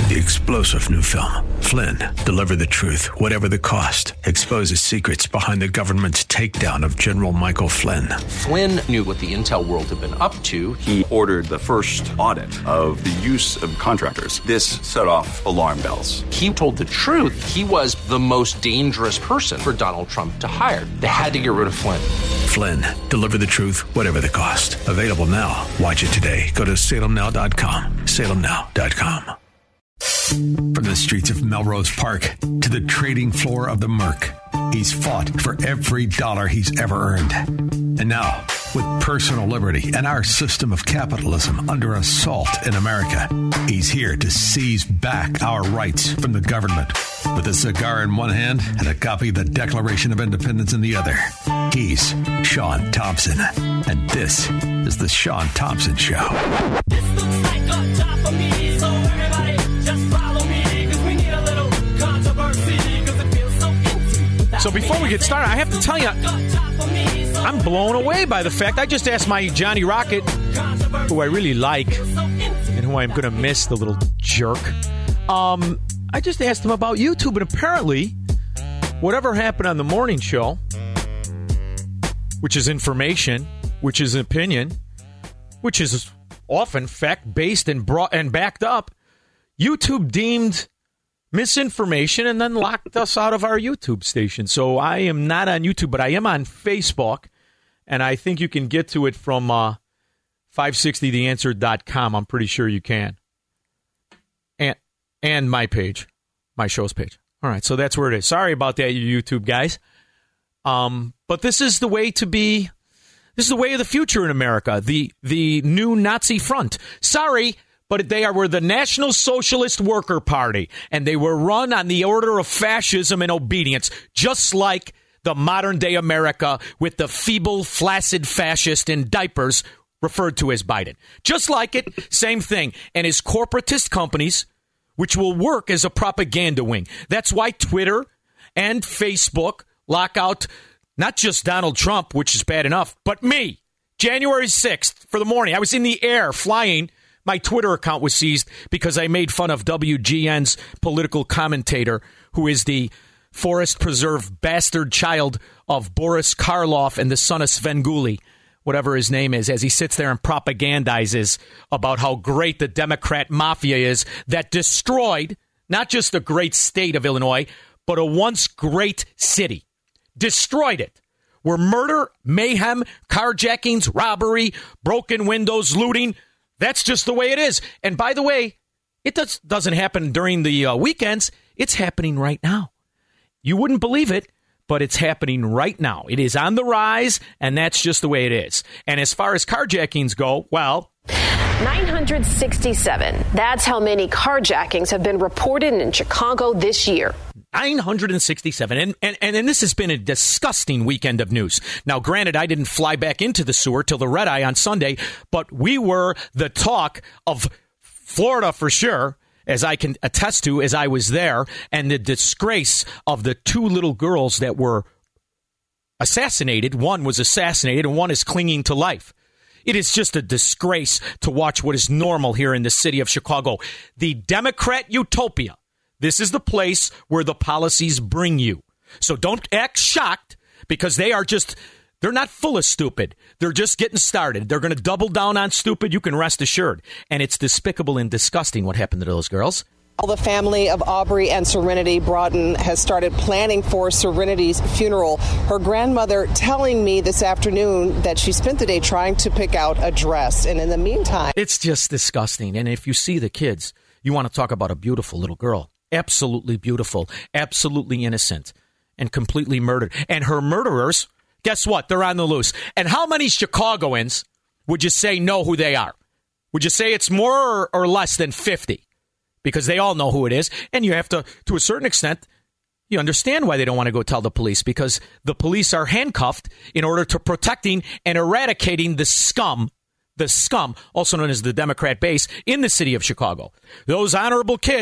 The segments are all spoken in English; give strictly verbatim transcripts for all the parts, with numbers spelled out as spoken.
The explosive new film, Flynn, deliver the truth, whatever the cost, exposes secrets behind the government's takedown of General Michael Flynn. Flynn knew what the intel world had been up to. He ordered the first audit of the use of contractors. This set off alarm bells. He told the truth. He was the most dangerous person for Donald Trump to hire. They had to get rid of Flynn. Flynn, deliver the truth, whatever the cost. Available now. Watch it today. Go to salem now dot com. salem now dot com. From the streets of Melrose Park to the trading floor of the Merc, he's fought for every dollar he's ever earned. And now, with personal liberty and our system of capitalism under assault in America, he's here to seize back our rights from the government. With a cigar in one hand and a copy of the Declaration of Independence in the other, he's Sean Thompson. And this is the Sean Thompson Show. This looks like a job for me, so everybody just follow me, because we need a little controversy, because it feels so empty. So before we get started, I have to tell you, I'm blown away by the fact I just asked my Johnny Rocket, who I really like, and who I'm going to miss, the little jerk. Um, I just asked him about YouTube, and apparently, whatever happened on the morning show, which is information, which is opinion, which is often fact-based and brought and backed up, YouTube deemed misinformation and then locked us out of our YouTube station. So I am not on YouTube, but I am on Facebook, and I think you can get to it from uh, five sixty the answer dot com. I'm pretty sure you can. And and my page, my show's page. All right, so that's where it is. Sorry about that, you YouTube guys. Um, but this is the way to be. This is the way of the future in America. The the new Nazi front. Sorry, but they are were the National Socialist Worker Party, and they were run on the order of fascism and obedience, just like the modern-day America with the feeble, flaccid fascist in diapers referred to as Biden. Just like it, same thing. And his corporatist companies, which will work as a propaganda wing. That's why Twitter and Facebook lock out not just Donald Trump, which is bad enough, but me. January sixth for the morning. I was in the air flying. My Twitter account was seized because I made fun of W G N's political commentator, who is the forest preserve bastard child of Boris Karloff and the son of Svengoolie, whatever his name is, as he sits there and propagandizes about how great the Democrat mafia is that destroyed not just the great state of Illinois, but a once great city. Destroyed it. Where murder, mayhem, carjackings, robbery, broken windows, looting, that's just the way it is. And by the way, it does, doesn't happen during the uh, weekends. It's happening right now. You wouldn't believe it, but it's happening right now. It is on the rise, and that's just the way it is. And as far as carjackings go, well, nine hundred sixty-seven. That's how many carjackings have been reported in Chicago this year. nine hundred sixty-seven. And, and, and this has been a disgusting weekend of news. Now, granted, I didn't fly back into the sewer till the red eye on Sunday, but we were the talk of Florida for sure, as I can attest to as I was there, and the disgrace of the two little girls that were assassinated. One was assassinated and one is clinging to life. It is just a disgrace to watch what is normal here in the city of Chicago. The Democrat utopia. This is the place where the policies bring you. So don't act shocked, because they are just, they're not full of stupid. They're just getting started. They're going to double down on stupid. You can rest assured. And it's despicable and disgusting what happened to those girls. The family of Aubrey and Serenity Broughton has started planning for Serenity's funeral. Her grandmother telling me this afternoon that she spent the day trying to pick out a dress. And in the meantime, it's just disgusting. And if you see the kids, you want to talk about a beautiful little girl. Absolutely beautiful, absolutely innocent, and completely murdered. And her murderers, guess what? They're on the loose. And how many Chicagoans would you say know who they are? Would you say it's more or, or less than fifty? Because they all know who it is. And you have to, to a certain extent, you understand why they don't want to go tell the police, because the police are handcuffed in order to protecting and eradicating the scum, the scum, also known as the Democrat base, in the city of Chicago. Those honorable kids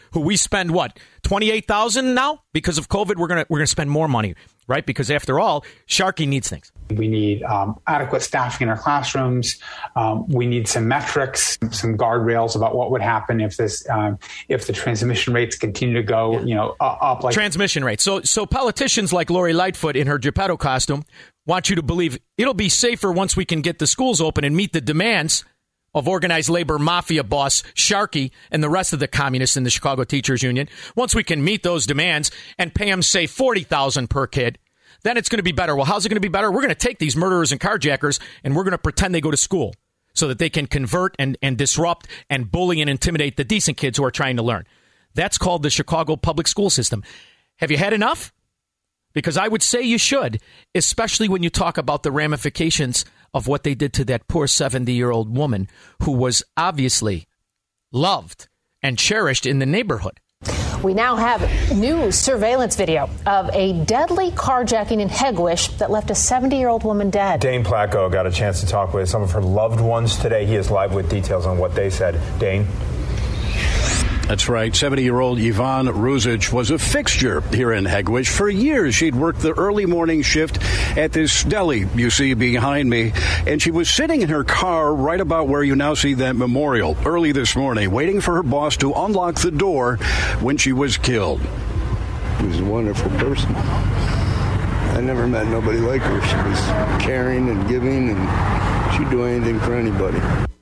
who we spend, what, twenty-eight thousand dollars now? Because of COVID, we're going to we're gonna spend more money, right? Because after all, Sharkey needs things. We need um, adequate staffing in our classrooms. Um, we need some metrics, some guardrails about what would happen if this, um, if the transmission rates continue to go, you know, up. Like transmission rates. So, so politicians like Lori Lightfoot in her Geppetto costume want you to believe it'll be safer once we can get the schools open and meet the demands of organized labor mafia boss Sharkey and the rest of the communists in the Chicago Teachers Union. Once we can meet those demands and pay them, say, forty thousand dollars per kid, then it's going to be better. Well, how's it going to be better? We're going to take these murderers and carjackers and we're going to pretend they go to school so that they can convert and, and disrupt and bully and intimidate the decent kids who are trying to learn. That's called the Chicago public school system. Have you had enough? Because I would say you should, especially when you talk about the ramifications of what they did to that poor seventy-year-old woman who was obviously loved and cherished in the neighborhood. We now have new surveillance video of a deadly carjacking in Hegewisch that left a seventy-year-old woman dead. Dane Placco got a chance to talk with some of her loved ones today. He is live with details on what they said. Dane? That's right. seventy-year-old Yvonne Ruzic was a fixture here in Hegewisch. For years, she'd worked the early morning shift at this deli you see behind me, and she was sitting in her car right about where you now see that memorial early this morning, waiting for her boss to unlock the door when she was killed. She was a wonderful person. I never met nobody like her. She was caring and giving, and she'd do anything for anybody.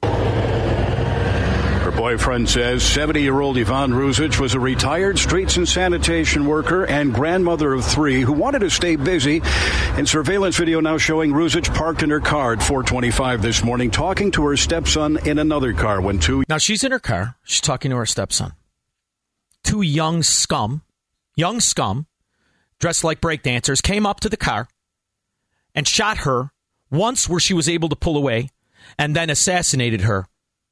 Boyfriend says seventy-year-old Yvonne Ruzic was a retired streets and sanitation worker and grandmother of three who wanted to stay busy. And surveillance video now showing Ruzic parked in her car at four twenty-five this morning, talking to her stepson in another car when two... Now, she's in her car. She's talking to her stepson. Two young scum, young scum, dressed like breakdancers, came up to the car and shot her once where she was able to pull away and then assassinated her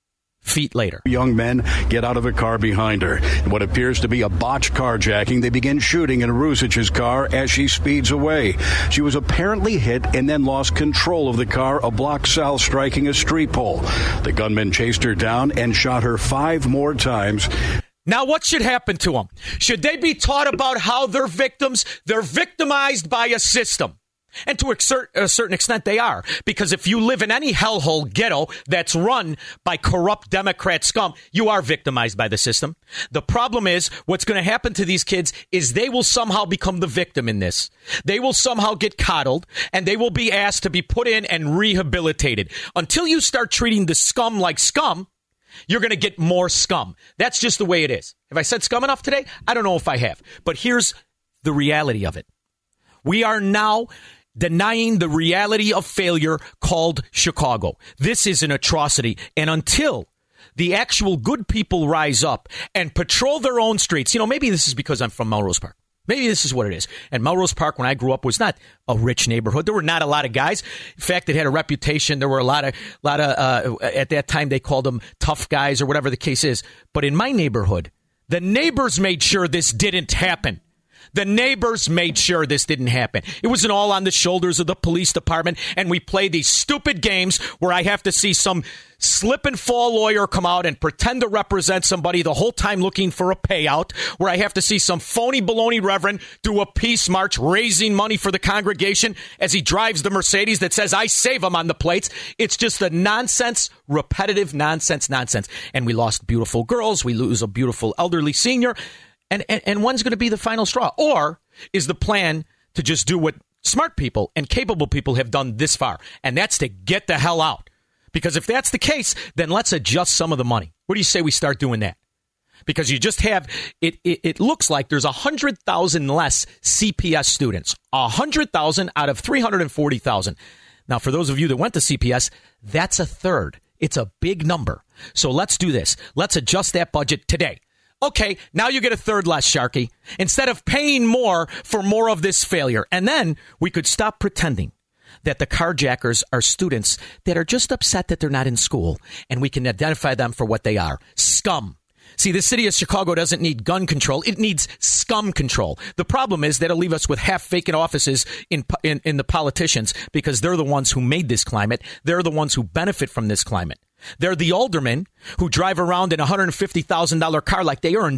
feet later. Young men get out of a car behind her. In what appears to be a botched carjacking, they begin shooting in Ruzic's car as she speeds away. She was apparently hit and then lost control of the car a block south, striking a street pole. The gunman chased her down and shot her five more times. Now, what should happen to them? Should they be taught about how they're victims? They're victimized by a system. And to a certain extent, they are. Because if you live in any hellhole ghetto that's run by corrupt Democrat scum, you are victimized by the system. The problem is, what's going to happen to these kids is they will somehow become the victim in this. They will somehow get coddled, and they will be asked to be put in and rehabilitated. Until you start treating the scum like scum, you're going to get more scum. That's just the way it is. Have I said scum enough today? I don't know if I have. But here's the reality of it. We are now denying the reality of failure called Chicago. This is an atrocity. And until the actual good people rise up and patrol their own streets, you know, maybe this is because I'm from Melrose Park. Maybe this is what it is. And Melrose Park, when I grew up, was not a rich neighborhood. There were not a lot of guys. In fact, it had a reputation. There were a lot of, lot of uh, at that time, they called them tough guys or whatever the case is. But in my neighborhood, the neighbors made sure this didn't happen. The neighbors made sure this didn't happen. It wasn't all on the shoulders of the police department, and we play these stupid games where I have to see some slip and fall lawyer come out and pretend to represent somebody the whole time looking for a payout, where I have to see some phony baloney reverend do a peace march raising money for the congregation as he drives the Mercedes that says, I save him on the plates. It's just a nonsense, repetitive nonsense, nonsense. And we lost beautiful girls. We lose a beautiful elderly senior. And, and, and when's going to be the final straw? Or is the plan to just do what smart people and capable people have done this far? And that's to get the hell out. Because if that's the case, then let's adjust some of the money. What do you say we start doing that? Because you just have, it, it, it looks like there's one hundred thousand less C P S students. one hundred thousand out of three hundred forty thousand. Now, for those of you that went to C P S, that's a third. It's a big number. So let's do this. Let's adjust that budget today. Okay, now you get a third less, Sharkey, instead of paying more for more of this failure. And then we could stop pretending that the carjackers are students that are just upset that they're not in school, and we can identify them for what they are. Scum. See, the city of Chicago doesn't need gun control. It needs scum control. The problem is that'll leave us with half vacant offices in, in, in the politicians because they're the ones who made this climate. They're the ones who benefit from this climate. They're the aldermen who drive around in a one hundred fifty thousand dollars car like they earned it.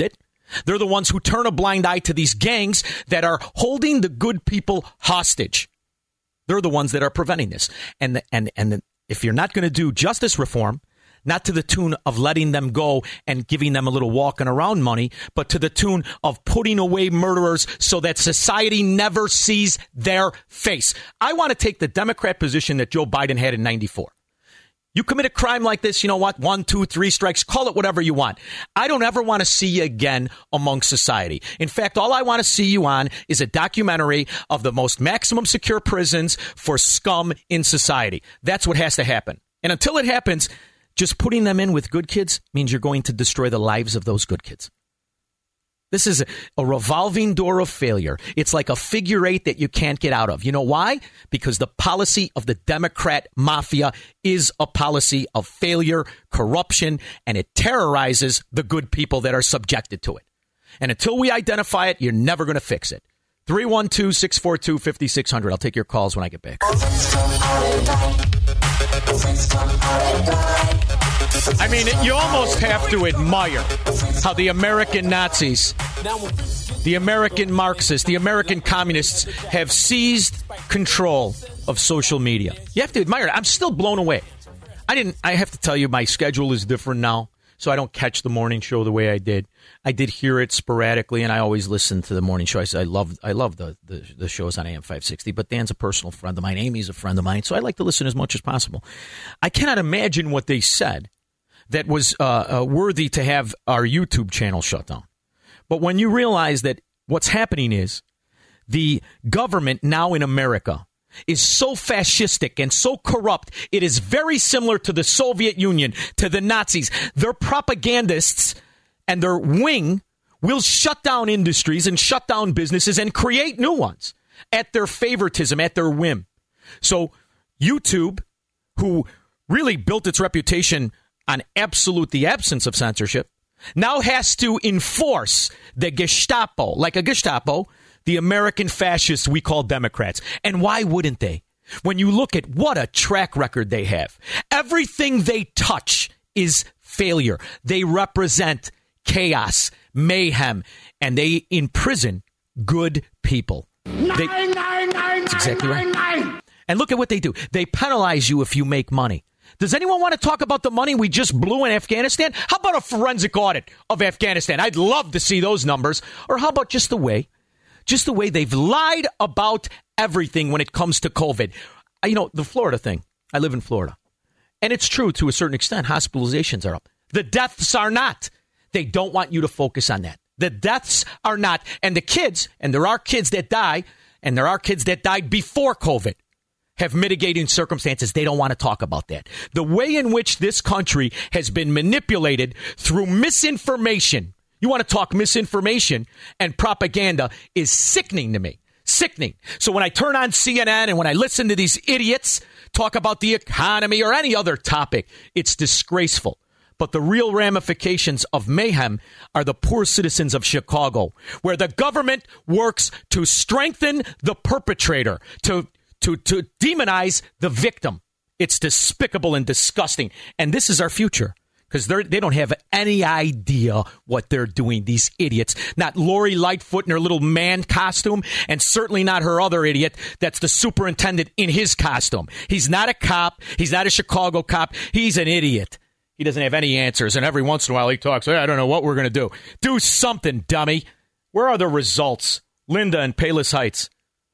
They're the ones who turn a blind eye to these gangs that are holding the good people hostage. They're the ones that are preventing this. And the, and and the, if you're not going to do justice reform, not to the tune of letting them go and giving them a little walking around money, but to the tune of putting away murderers so that society never sees their face. I want to take the Democrat position that Joe Biden had in ninety-four. You commit a crime like this, you know what? One, two, three strikes, call it whatever you want. I don't ever want to see you again among society. In fact, all I want to see you on is a documentary of the most maximum secure prisons for scum in society. That's what has to happen. And until it happens, just putting them in with good kids means you're going to destroy the lives of those good kids. This is a, a revolving door of failure. It's like a figure eight that you can't get out of. You know why? Because the policy of the Democrat mafia is a policy of failure, corruption, and it terrorizes the good people that are subjected to it. And until we identify it, you're never going to fix it. three one two, six four two, five six zero zero. I'll take your calls when I get back. I mean, you almost have to admire how the American Nazis, the American Marxists, the American communists have seized control of social media. You have to admire it. I'm still blown away. I didn't. I have to tell you, my schedule is different now, so I don't catch the morning show the way I did. I did hear it sporadically, and I always listen to the morning show. I love, I love the, the, the shows on A M five sixty, but Dan's a personal friend of mine. Amy's a friend of mine, so I like to listen as much as possible. I cannot imagine what they said that was uh, uh, worthy to have our YouTube channel shut down. But when you realize that what's happening is the government now in America is so fascistic and so corrupt, it is very similar to the Soviet Union, to the Nazis. Their propagandists and their wing will shut down industries and shut down businesses and create new ones at their favoritism, at their whim. So YouTube, who really built its reputation on absolute the absence of censorship, now has to enforce the Gestapo, like a Gestapo, the American fascists we call Democrats. And why wouldn't they? When you look at what a track record they have, everything they touch is failure. They represent chaos, mayhem, and they imprison good people. Nine, they, nine, nine, that's exactly nine, right. Nine. And look at what they do. They penalize you if you make money. Does anyone want to talk about the money we just blew in Afghanistan? How about a forensic audit of Afghanistan? I'd love to see those numbers. Or how about just the way, just the way they've lied about everything when it comes to COVID? You know, the Florida thing. I live in Florida. And it's true to a certain extent. Hospitalizations are up. The deaths are not. They don't want you to focus on that. The deaths are not. And the kids, and there are kids that die, and there are kids that died before COVID, have mitigating circumstances. They don't want to talk about that. The way in which this country has been manipulated through misinformation, you want to talk misinformation and propaganda, is sickening to me. Sickening. So when I turn on C N N and when I listen to these idiots talk about the economy or any other topic, it's disgraceful. But the real ramifications of mayhem are the poor citizens of Chicago, where the government works to strengthen the perpetrator, to To, to demonize the victim. It's despicable and disgusting. And this is our future, because they don't have any idea what they're doing, these idiots. Not Lori Lightfoot in her little man costume, and certainly not her other idiot that's the superintendent in his costume. He's not a cop. He's not a Chicago cop. He's an idiot. He doesn't have any answers, and every once in a while he talks, hey, I don't know what we're going to do. Do something, dummy. Where are the results? Linda in Palos Heights.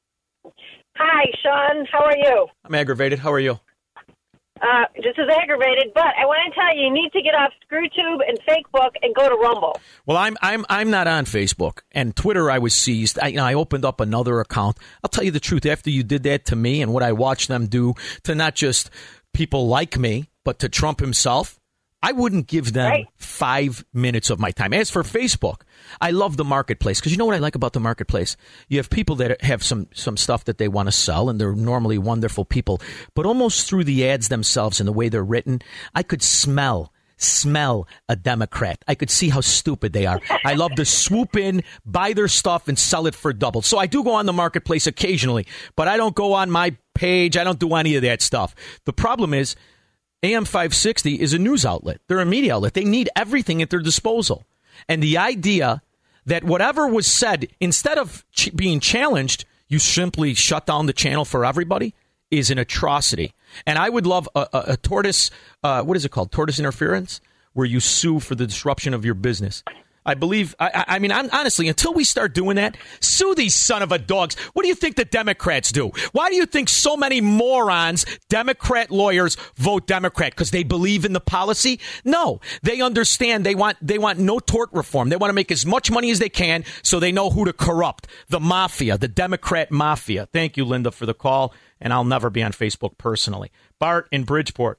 Hi, Sean. How are you? I'm aggravated. How are you? Uh, just as aggravated, but I want to tell you, you need to get off ScrewTube and Facebook and go to Rumble. Well, I'm I'm I'm not on Facebook and Twitter. I was seized. I, you know, I opened up another account. I'll tell you the truth. After you did that to me and what I watched them do to not just people like me, but to Trump himself, I wouldn't give them right. five minutes of my time. As for Facebook, I love the marketplace, because you know what I like about the marketplace? You have people that have some, some stuff that they want to sell, and they're normally wonderful people. But almost through the ads themselves and the way they're written, I could smell, smell a Democrat. I could see how stupid they are. I love to swoop in, buy their stuff, and sell it for double. So I do go on the marketplace occasionally, but I don't go on my page. I don't do any of that stuff. The problem is, A M five sixty is a news outlet. They're a media outlet. They need everything at their disposal. And the idea that whatever was said, instead of ch- being challenged, you simply shut down the channel for everybody, is an atrocity. And I would love a, a, a tortoise, uh, what is it called? Tortoise interference, where you sue for the disruption of your business. I believe, I, I mean, I'm, honestly, until we start doing that, sue these son of a dogs. What do you think the Democrats do? Why do you think so many morons, Democrat lawyers, vote Democrat? Because they believe in the policy? No, they understand they want they want no tort reform. They want to make as much money as they can so they know who to corrupt. The mafia, the Democrat mafia. Thank you, Linda, for the call. And I'll never be on Facebook personally. Bart in Bridgeport.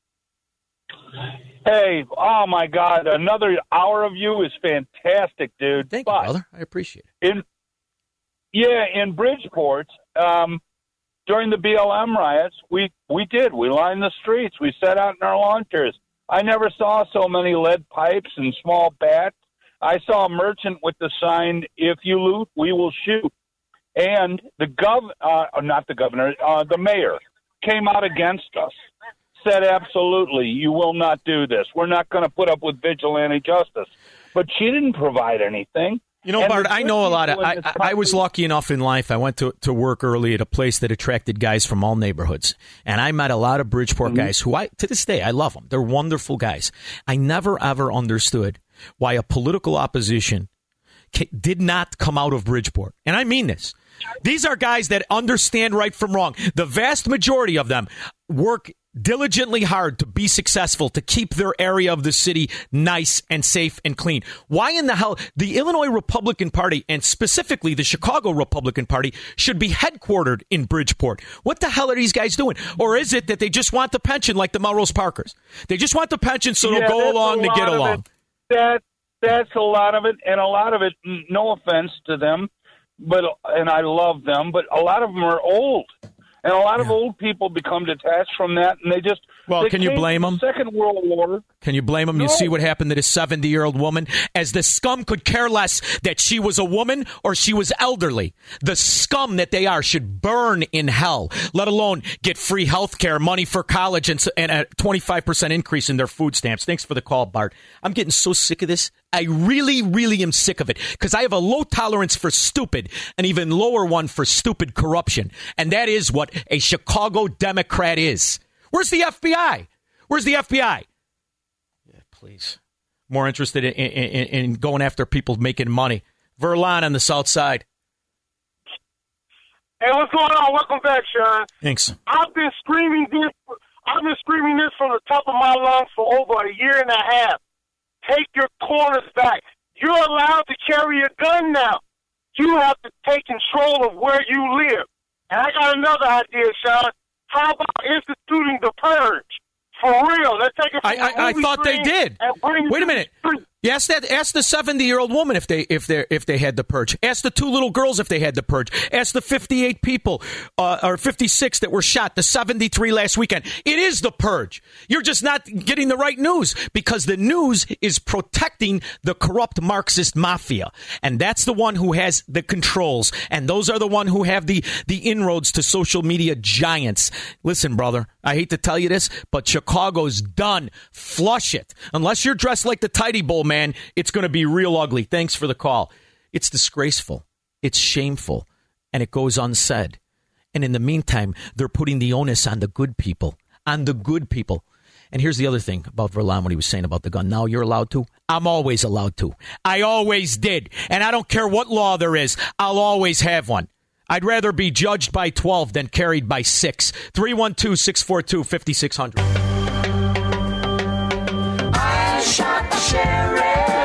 Hey, oh my God, another hour of you is fantastic, dude. Thank but you, brother. I appreciate it. In, yeah, in Bridgeport, um, during the B L M riots, we, we did. We lined the streets. We sat out in our lawn chairs. I never saw so many lead pipes and small bats. I saw a merchant with the sign, "If you loot, we will shoot." And the gov, uh, not the governor, uh, the mayor came out against us. Said absolutely, you will not do this. We're not going to put up with vigilante justice. But she didn't provide anything. You know, And Bart, the I know a lot of. people I, in this I I was country- lucky enough in life. I went to, to work early at a place that attracted guys from all neighborhoods, and I met a lot of Bridgeport Mm-hmm. guys who I to this day I love them. They're wonderful guys. I never ever understood why a political opposition ca- did not come out of Bridgeport, and I mean this. These are guys that understand right from wrong. The vast majority of them work diligently hard to be successful, to keep their area of the city nice and safe and clean. Why in the hell the Illinois Republican Party, and specifically the Chicago Republican Party, should be headquartered in Bridgeport? What the hell are these guys doing? Or is it that they just want the pension like the Melrose Parkers? They just want the pension so Yeah, they'll go that's along a to lot get of along. it. That that's a lot of it, and a lot of it. No offense to them, but and I love them, but a lot of them are old, and a lot of old people become detached from that, and they just. Well, they can you came blame from them? the Second World War. Can you blame them? You No. see what happened to this seventy-year-old woman? As the scum could care less that she was a woman or she was elderly. The scum that they are should burn in hell, let alone get free health care, money for college, and, s- and a twenty-five percent increase in their food stamps. Thanks for the call, Bart. I'm getting so sick of this. I really, really am sick of it because I have a low tolerance for stupid, an even lower one for stupid corruption. And that is what a Chicago Democrat is. Where's the F B I? Where's the F B I? Yeah, please. More interested in, in, in going after people making money. Verlon on the south side. Hey, what's going on? Welcome back, Sean. Thanks. I've been screaming this. I've been screaming this from the top of my lungs for over a year and a half. Take your corners back. You're allowed to carry a gun now. You have to take control of where you live. And I got another idea, Sean. How about instituting the purge? For real. Let's take it from I, I, I movie thought they screen did. and bring it Wait to a minute. the street. You ask that. Ask the seventy-year-old woman if they if they if they had the purge. Ask the two little girls if they had the purge. Ask the fifty-eight people uh, or fifty-six that were shot. The seventy-three last weekend. It is the purge. You're just not getting the right news because the news is protecting the corrupt Marxist mafia, and that's the one who has the controls, and those are the one who have the the inroads to social media giants. Listen, brother, I hate to tell you this, but Chicago's done. Flush it. Unless you're dressed like the Tidy Bowl man, it's going to be real ugly. Thanks for the call. It's disgraceful. It's shameful. And it goes unsaid. And in the meantime, they're putting the onus on the good people. On the good people. And here's the other thing about Verlon, what he was saying about the gun. Now you're allowed to. I'm always allowed to. I always did. And I don't care what law there is. I'll always have one. I'd rather be judged by twelve than carried by six. three one two, six four two, five six zero zero. I shot the sheriff.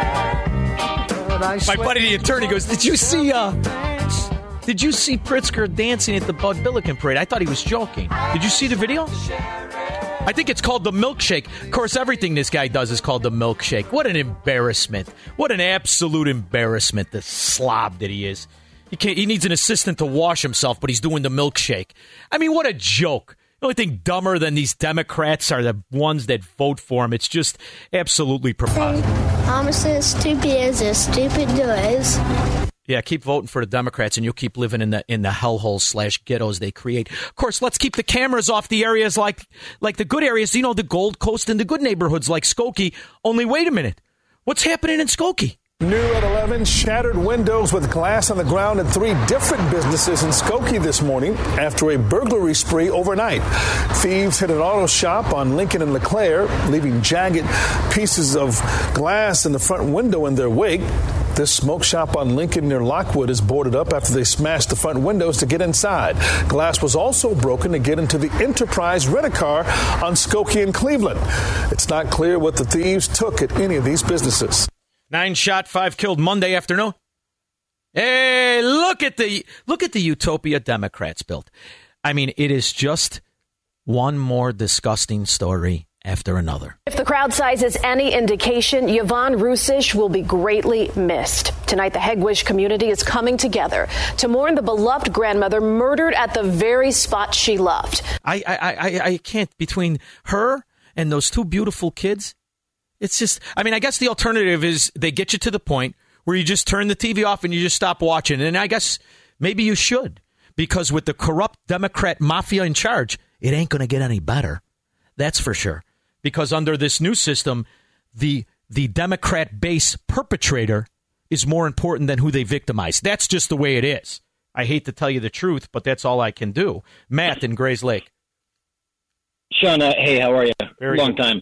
My buddy, the attorney, goes, did you see, uh, did you see Pritzker dancing at the Bud Billiken parade? I thought he was joking. Did you see the video? I think it's called the milkshake. Of course, everything this guy does is called the milkshake. What an embarrassment. What an absolute embarrassment, the slob that he is. He can't, he needs an assistant to wash himself, but he's doing the milkshake. I mean, what a joke. The only thing dumber than these Democrats are the ones that vote for him. It's just absolutely preposterous. Mama says stupid as a stupid does. Yeah, keep voting for the Democrats, and you'll keep living in the in the hellholes slash ghettos they create. Of course, let's keep the cameras off the areas like like the good areas, you know, the Gold Coast and the good neighborhoods like Skokie. Only wait a minute. What's happening in Skokie? New at eleven, shattered windows with glass on the ground in three different businesses in Skokie this morning after a burglary spree overnight. Thieves hit an auto shop on Lincoln and LeClaire, leaving jagged pieces of glass in the front window in their wake. This smoke shop on Lincoln near Lockwood is boarded up after they smashed the front windows to get inside. Glass was also broken to get into the Enterprise Rent-A-Car on Skokie and Cleveland. It's not clear what the thieves took at any of these businesses. Nine shot, five killed Monday afternoon. Hey, look at the look at the utopia Democrats built. I mean, it is just one more disgusting story after another. If the crowd size is any indication, Yvonne Rusich will be greatly missed. Tonight, the Hegewisch community is coming together to mourn the beloved grandmother murdered at the very spot she loved. I I I, I can't, between her and those two beautiful kids. It's just, I mean, I guess the alternative is they get you to the point where you just turn the T V off and you just stop watching. And I guess maybe you should, because with the corrupt Democrat mafia in charge, it ain't going to get any better. That's for sure. Because under this new system, the the Democrat base perpetrator is more important than who they victimize. That's just the way it is. I hate to tell you the truth, but that's all I can do. Matt in Grays Lake. Sean, uh, hey, how are you? Very Long good. time.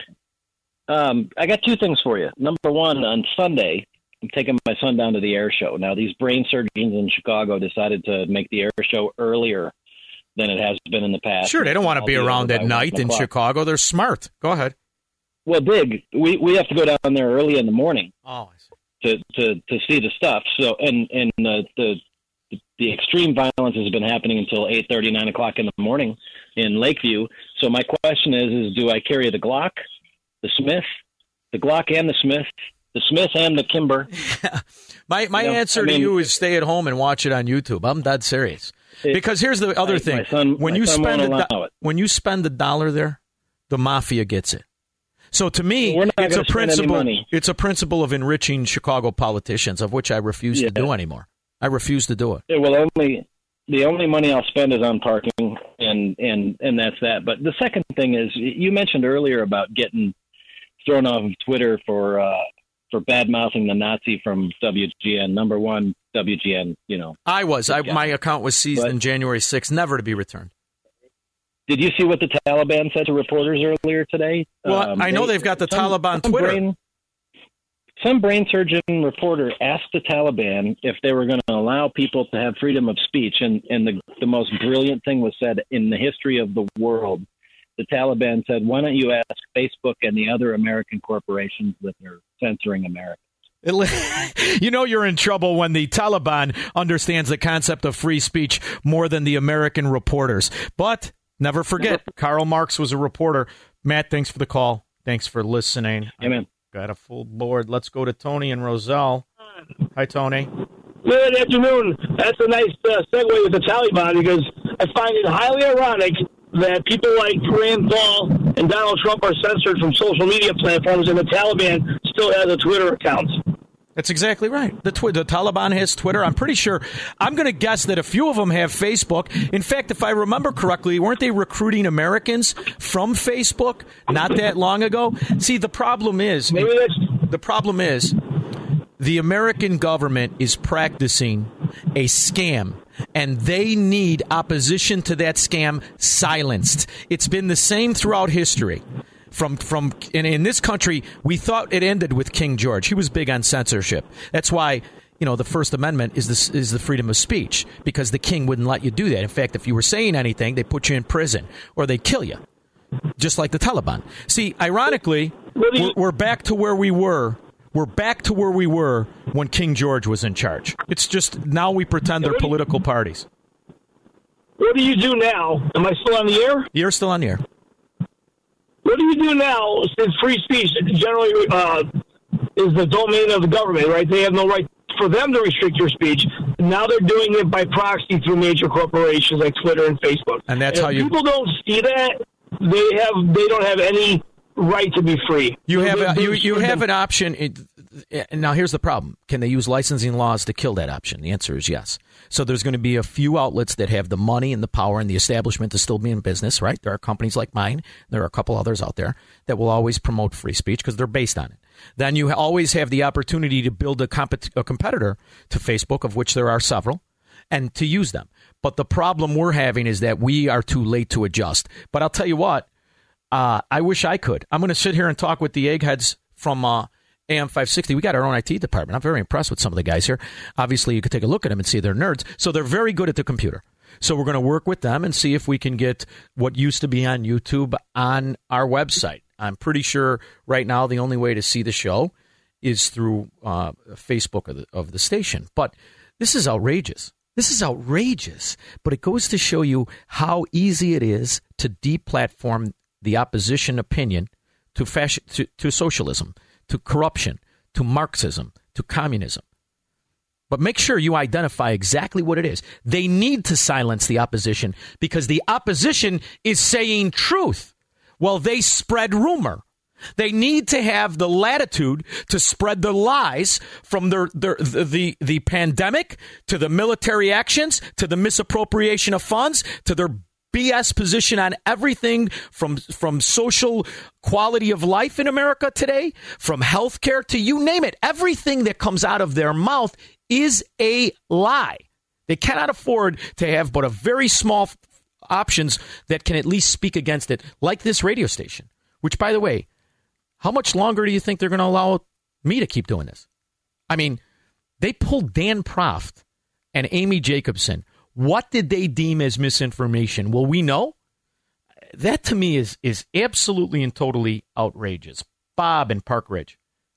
Um, I got two things for you. Number one, on Sunday, I'm taking my son down to the air show. Now, these brain surgeons in Chicago decided to make the air show earlier than it has been in the past. Sure, they don't want to I'll be around over at by night one in o'clock. Chicago. They're smart. Go ahead. Well, Big, we, we have to go down there early in the morning oh, to, to, to see the stuff. So, and and uh, the the extreme violence has been happening until eight thirty, nine o'clock in the morning in Lakeview. So my question is, is do I carry the Glock, the Smith, the Glock and the Smith, the Smith and the Kimber? My my You know, answer I mean- to you is stay at home and watch it on YouTube. I'm dead serious. Because here's the other My- thing: my son- when my you son spend won't a do- allow it. when you spend a dollar there, the mafia gets it. So to me, Well, we're not it's a gonna spend any principle. money. It's a principle of enriching Chicago politicians, of which I refuse to do anymore. I refuse to do it. It will only the only money I'll spend is on parking, and and and that's that. But the second thing is, you mentioned earlier about getting thrown off of Twitter for uh, for bad mouthing the Nazi from W G N. Number one, W G N. You know, I was. I, Yeah. my account was seized But- on January sixth, never to be returned. did you see what the Taliban said to reporters earlier today? Well, Um, I know they- they've got the some- Taliban some Twitter. brain- Some brain surgeon reporter asked the Taliban if they were going to allow people to have freedom of speech, and, and the, the most brilliant thing was said in the history of the world. The Taliban said, why don't you ask Facebook and the other American corporations that they're censoring America? You know you're in trouble when the Taliban understands the concept of free speech more than the American reporters. But never forget, Karl Marx was a reporter. Matt, thanks for the call. Thanks for listening. Amen. Got a full board. Let's go to Tony and Roselle. Hi, Tony. Good afternoon. That's a nice uh, segue with the Taliban, because I find it highly ironic that people like Rand Paul and Donald Trump are censored from social media platforms, and the Taliban still has a Twitter account. That's exactly right. The, twi- the Taliban has Twitter. I'm pretty sure. I'm going to guess that a few of them have Facebook. In fact, if I remember correctly, weren't they recruiting Americans from Facebook not that long ago? See, the problem is, Maybe that's the problem is, the American government is practicing a scam, and they need opposition to that scam silenced. It's been the same throughout history. From from in, in this country, we thought it ended with King George. He was big on censorship. That's why, you know, the First Amendment is this is the freedom of speech, because the king wouldn't let you do that. In fact, if you were saying anything, they put you in prison or they'd kill you, just like the Taliban. See, ironically, we're, we're back to where we were. We're back to where we were when King George was in charge. It's just now we pretend they're political parties. What do you do now? Am I still on the air? You're still on the air. What do you do now, since free speech generally uh, is the domain of the government, right? They have no right for them to restrict your speech. Now they're doing it by proxy through major corporations like Twitter and Facebook. And that's if how you- people don't see that, they have they don't have any right to be free. You have They're- a, you they're- you have an option. It, now here's the problem: can they use licensing laws to kill that option? The answer is yes. So there's going to be a few outlets that have the money and the power and the establishment to still be in business. Right? There are companies like mine. There are a couple others out there that will always promote free speech because they're based on it. then you always have the opportunity to build a, comp- a competitor to Facebook, of which there are several, and to use them. But the problem we're having is that we are too late to adjust. But I'll tell you what, uh, I wish I could. I'm going to sit here and talk with the eggheads from uh, A M five sixty. We got our own I T department. I'm very impressed with some of the guys here. Obviously, you could take a look at them and see they're nerds. So they're very good at the computer. So we're going to work with them and see if we can get what used to be on YouTube on our website. I'm pretty sure right now the only way to see the show is through uh, Facebook of the, of the station. But this is outrageous. This is outrageous. But it goes to show you how easy it is to deplatform the opposition opinion to, fasc- to, to socialism, to corruption, to Marxism, to communism. But make sure you identify exactly what it is. They need to silence the opposition because the opposition is saying truth. Well, they spread rumor. They need to have the latitude to spread the lies from their, their, the, the, the pandemic to the military actions to the misappropriation of funds to their B S position on everything from, from social quality of life in America today, from health care to you name it. Everything that comes out of their mouth is a lie. They cannot afford to have but a very small f- options that can at least speak against it, like this radio station, which, by the way, how much longer do you think they're going to allow me to keep doing this? I mean, they pulled Dan Proft and Amy Jacobson. What did they deem as misinformation? Well, we know. That to me is, is absolutely and totally outrageous. Bob in Park Ridge.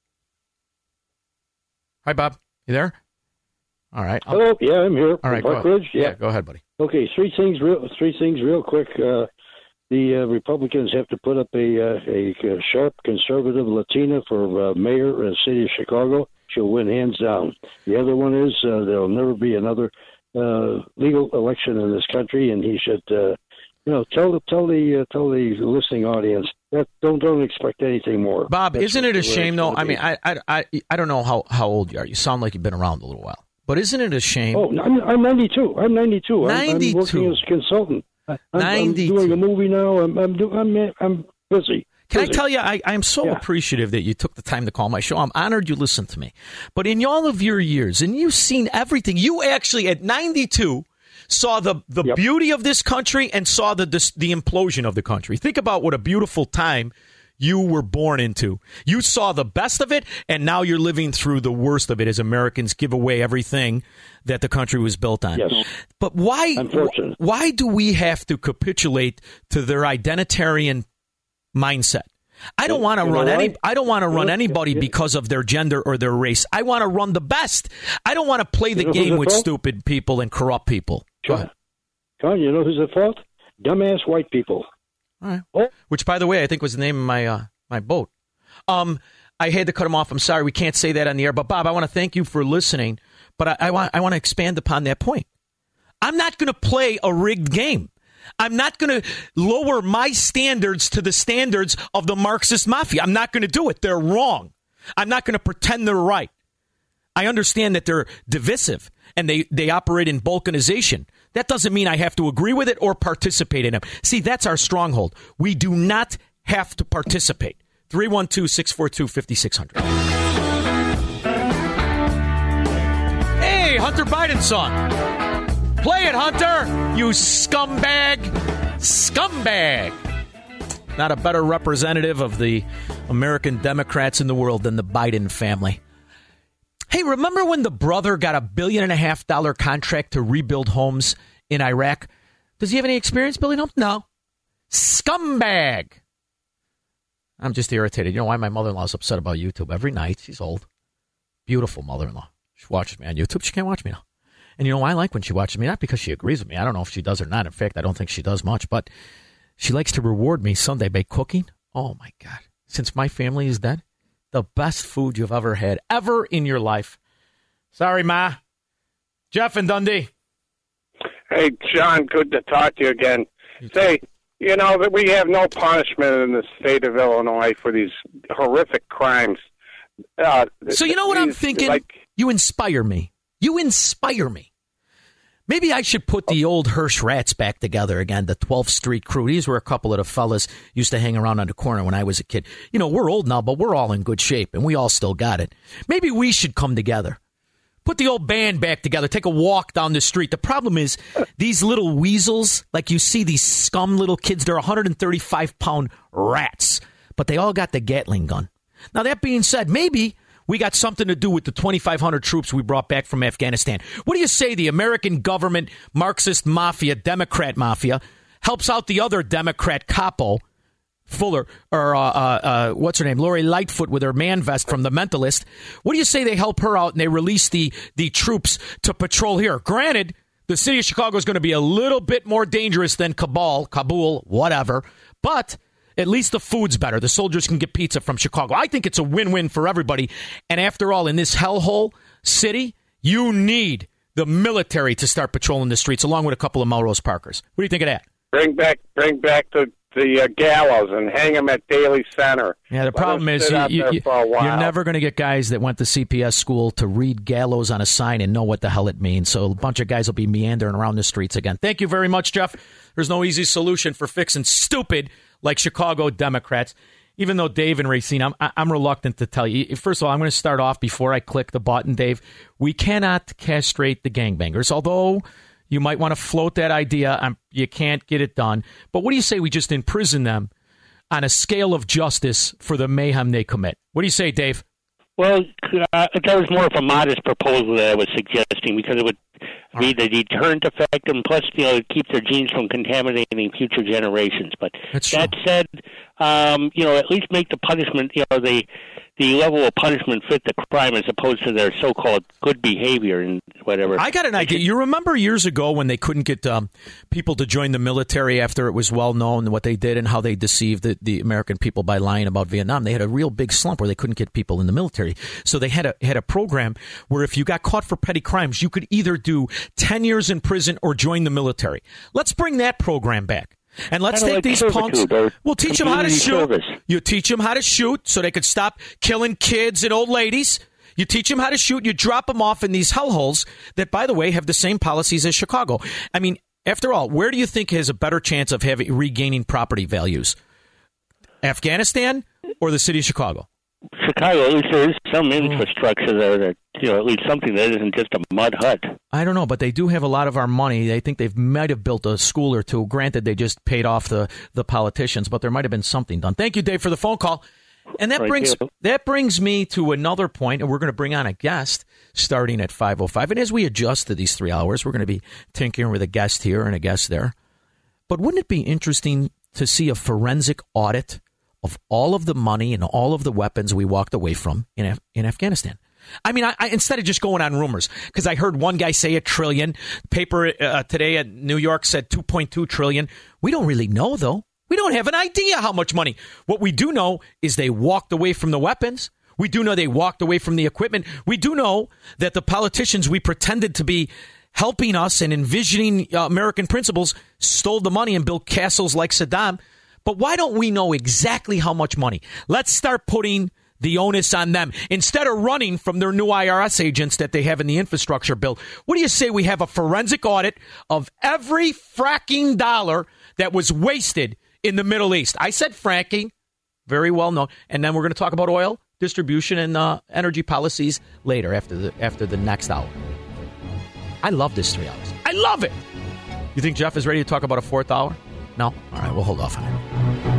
Hi, Bob. You there? All right. I'll... Hello. Yeah, I'm here. All right. Park go Ridge. Yeah. yeah, go ahead, buddy. Okay, three things real three things real quick. Uh, the uh, Republicans have to put up a, uh, a a sharp conservative Latina for uh, mayor in the city of Chicago. She'll win hands down. The other one is uh, there'll never be another uh, legal election in this country, and he should, uh, you know, tell the tell the uh, tell the listening audience that don't don't expect anything more. Bob, That's isn't it a shame though? I be. mean, I, I I I don't know how, how old you are. You sound like you've been around a little while. But isn't it a shame? Oh, I'm, I'm ninety-two. I'm ninety-two. ninety-two. I'm, I'm working as a consultant. I'm, ninety-two. I'm doing a movie now. I'm I'm, do, I'm, I'm busy. Can busy. I tell you, I, I'm so yeah. appreciative that you took the time to call my show. I'm honored you listened to me. But in all of your years, and you've seen everything, you actually, at ninety-two, saw the, the yep. beauty of this country and saw the, the the implosion of the country. Think about what a beautiful time you were born into. You saw the best of it, and now you're living through the worst of it as Americans give away everything that the country was built on. Yes. But why, why do we have to capitulate to their identitarian mindset? I don't want to run any. I don't want to run anybody because of their gender or their race. I want to run the best. I don't want to play the you know game with fault? stupid people and corrupt people. Go ahead. John, you know who's at fault? Dumbass white people. All right. Oh. Which, by the way, I think was the name of my uh, my boat. Um, I had to cut him off. I'm sorry, we can't say that on the air. But Bob, I want to thank you for listening. But I, I want I want to expand upon that point. I'm not going to play a rigged game. I'm not going to lower my standards to the standards of the Marxist mafia. I'm not going to do it. They're wrong. I'm not going to pretend they're right. I understand that they're divisive and they, they operate in balkanization. That doesn't mean I have to agree with it or participate in it. See, that's our stronghold. We do not have to participate. three one two, six four two, five six zero zero. Hey, Hunter Biden song. Play it, Hunter, you scumbag. Scumbag. Not a better representative of the American Democrats in the world than the Biden family. Hey, remember when the brother got a billion and a half dollar contract to rebuild homes in Iraq? Does he have any experience building homes? No. Scumbag. I'm just irritated. You know why my mother-in-law's upset about YouTube every night? She's old. Beautiful mother-in-law. She watches me on YouTube. She can't watch me now. And you know why I like when she watches me? Not because she agrees with me. I don't know if she does or not. In fact, I don't think she does much. But she likes to reward me Sunday by cooking. Oh, my God. Since my family is dead, the best food you've ever had, ever in your life. Sorry, Ma. Jeff and Dundee. Hey, John, good to talk to you again. You Say, you know, that we have no punishment in the state of Illinois for these horrific crimes. Uh, so you know what these, I'm thinking? Like, you inspire me. You inspire me. Maybe I should put the old Hirsch Rats back together again, the twelfth Street crew. These were a couple of the fellas used to hang around on the corner when I was a kid. You know, we're old now, but we're all in good shape, and we all still got it. Maybe we should come together. Put the old band back together. Take a walk down the street. The problem is these little weasels, like you see these scum little kids, they're one hundred thirty-five pound rats, but they all got the Gatling gun. Now, that being said, maybe we got something to do with the twenty-five hundred troops we brought back from Afghanistan. What do you say the American government, Marxist mafia, Democrat mafia, helps out the other Democrat capo, Fuller, or uh, uh, uh, what's her name, Lori Lightfoot with her man vest from The Mentalist? What do you say they help her out and they release the, the troops to patrol here? Granted, the city of Chicago is going to be a little bit more dangerous than Kabul, Kabul, whatever, but at least the food's better. The soldiers can get pizza from Chicago. I think it's a win-win for everybody. And after all, in this hellhole city, you need the military to start patrolling the streets, along with a couple of Melrose Parkers. What do you think of that? Bring back, bring back the the uh, gallows and hang them at Daly Center. Yeah, the Let problem them is sit you, out you, there you, for a while. you're never going to get guys that went to C P S school to read gallows on a sign and know what the hell it means. So a bunch of guys will be meandering around the streets again. Thank you very much, Jeff. There's no easy solution for fixing stupid like Chicago Democrats. Even though Dave and Racine, I'm, I'm reluctant to tell you. First of all, I'm going to start off before I click the button, Dave. We cannot castrate the gangbangers, although you might want to float that idea. Um, you can't get it done. But what do you say we just imprison them on a scale of justice for the mayhem they commit? What do you say, Dave? Well, uh, that was more of a modest proposal that I was suggesting because it would be the deterrent effect, and plus, you know, it keeps their genes from contaminating future generations. But That's that true. said, um, you know, at least make the punishment, you know, the the level of punishment fit the crime as opposed to their so-called good behavior and whatever. I got an idea. You remember years ago when they couldn't get um, people to join the military after it was well known what they did and how they deceived the, the American people by lying about Vietnam? They had a real big slump where they couldn't get people in the military. So they had a had a program where if you got caught for petty crimes, you could either do ten years in prison or join the military. Let's bring that program back. And let's Kinda take like these punks. servitude or We'll teach them how to community shoot. service. You teach them how to shoot so they could stop killing kids and old ladies. You teach them how to shoot. You drop them off in these hellholes that, by the way, have the same policies as Chicago. I mean, after all, where do you think has a better chance of having regaining property values? Afghanistan or the city of Chicago? Chicago, at least there is some infrastructure there that, you know, at least something that isn't just a mud hut. I don't know, but they do have a lot of our money. They think they might have built a school or two. Granted, they just paid off the, the politicians, but there might have been something done. Thank you, Dave, for the phone call. And that Right, brings yeah. that brings me to another point, and we're going to bring on a guest starting at five oh five. And as we adjust to these three hours, we're going to be tinkering with a guest here and a guest there. But wouldn't it be interesting to see a forensic audit of all of the money and all of the weapons we walked away from in Af- in Afghanistan? I mean, I, I, instead of just going on rumors, because I heard one guy say a trillion. Paper uh, today at New York said two point two trillion. We don't really know, though. We don't have an idea how much money. What we do know is they walked away from the weapons. We do know they walked away from the equipment. We do know that the politicians we pretended to be helping us and envisioning uh, American principles stole the money and built castles like Saddam. But why don't we know exactly how much money? Let's start putting the onus on them instead of running from their new I R S agents that they have in the infrastructure bill. What do you say we have a forensic audit of every fracking dollar that was wasted in the Middle East? I said fracking, very well known. And then we're going to talk about oil distribution and uh, energy policies later after the after the next hour. I love this three hours. I love it. You think Jeff is ready to talk about a fourth hour? No? All right, we'll hold off on it.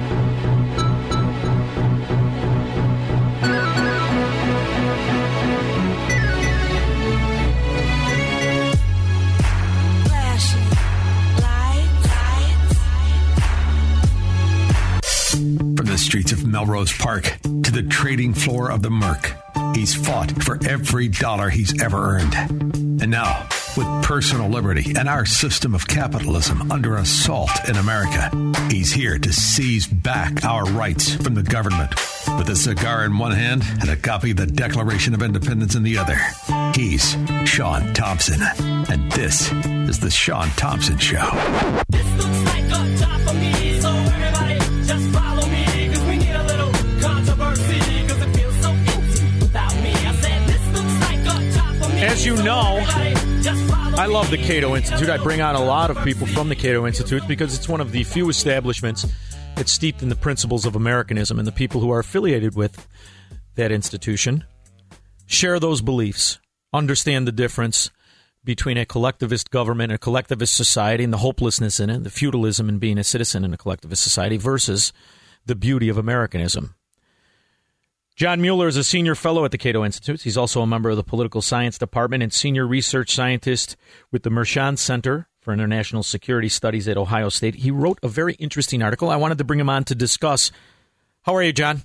From the streets of Melrose Park to the trading floor of the Merc, he's fought for every dollar he's ever earned. And now, with personal liberty and our system of capitalism under assault in America, he's here to seize back our rights from the government. With a cigar in one hand and a copy of the Declaration of Independence in the other, he's Sean Thompson. And this is the Sean Thompson Show. This looks like a job for me, so everybody just follow me, cause we need a little controversy, cause it feels so empty without me. I said this looks like a job for me. As you know, I love the Cato Institute. I bring on a lot of people from the Cato Institute because it's one of the few establishments that's steeped in the principles of Americanism, and the people who are affiliated with that institution share those beliefs, understand the difference between a collectivist government and a collectivist society and the hopelessness in it, the feudalism in being a citizen in a collectivist society versus the beauty of Americanism. John Mueller is a senior fellow at the Cato Institute. He's also a member of the Political Science Department and senior research scientist with the Mershon Center for International Security Studies at Ohio State. He wrote a very interesting article. I wanted to bring him on to discuss. How are you, John?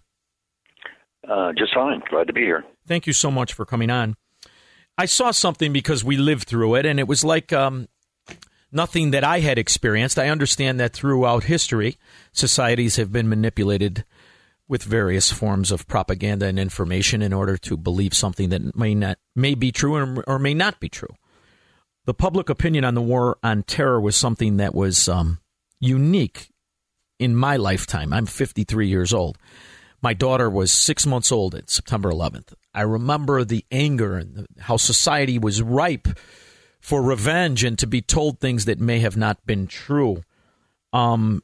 Uh, just fine. Glad to be here. Thank you so much for coming on. I saw something because we lived through it, and it was like um, nothing that I had experienced. I understand that throughout history, societies have been manipulated with various forms of propaganda and information in order to believe something that may not may be true or, or may not be true. The public opinion on the war on terror was something that was um, unique in my lifetime. I'm fifty-three years old. My daughter was six months old at September eleventh. I remember the anger and how society was ripe for revenge and to be told things that may have not been true. Um,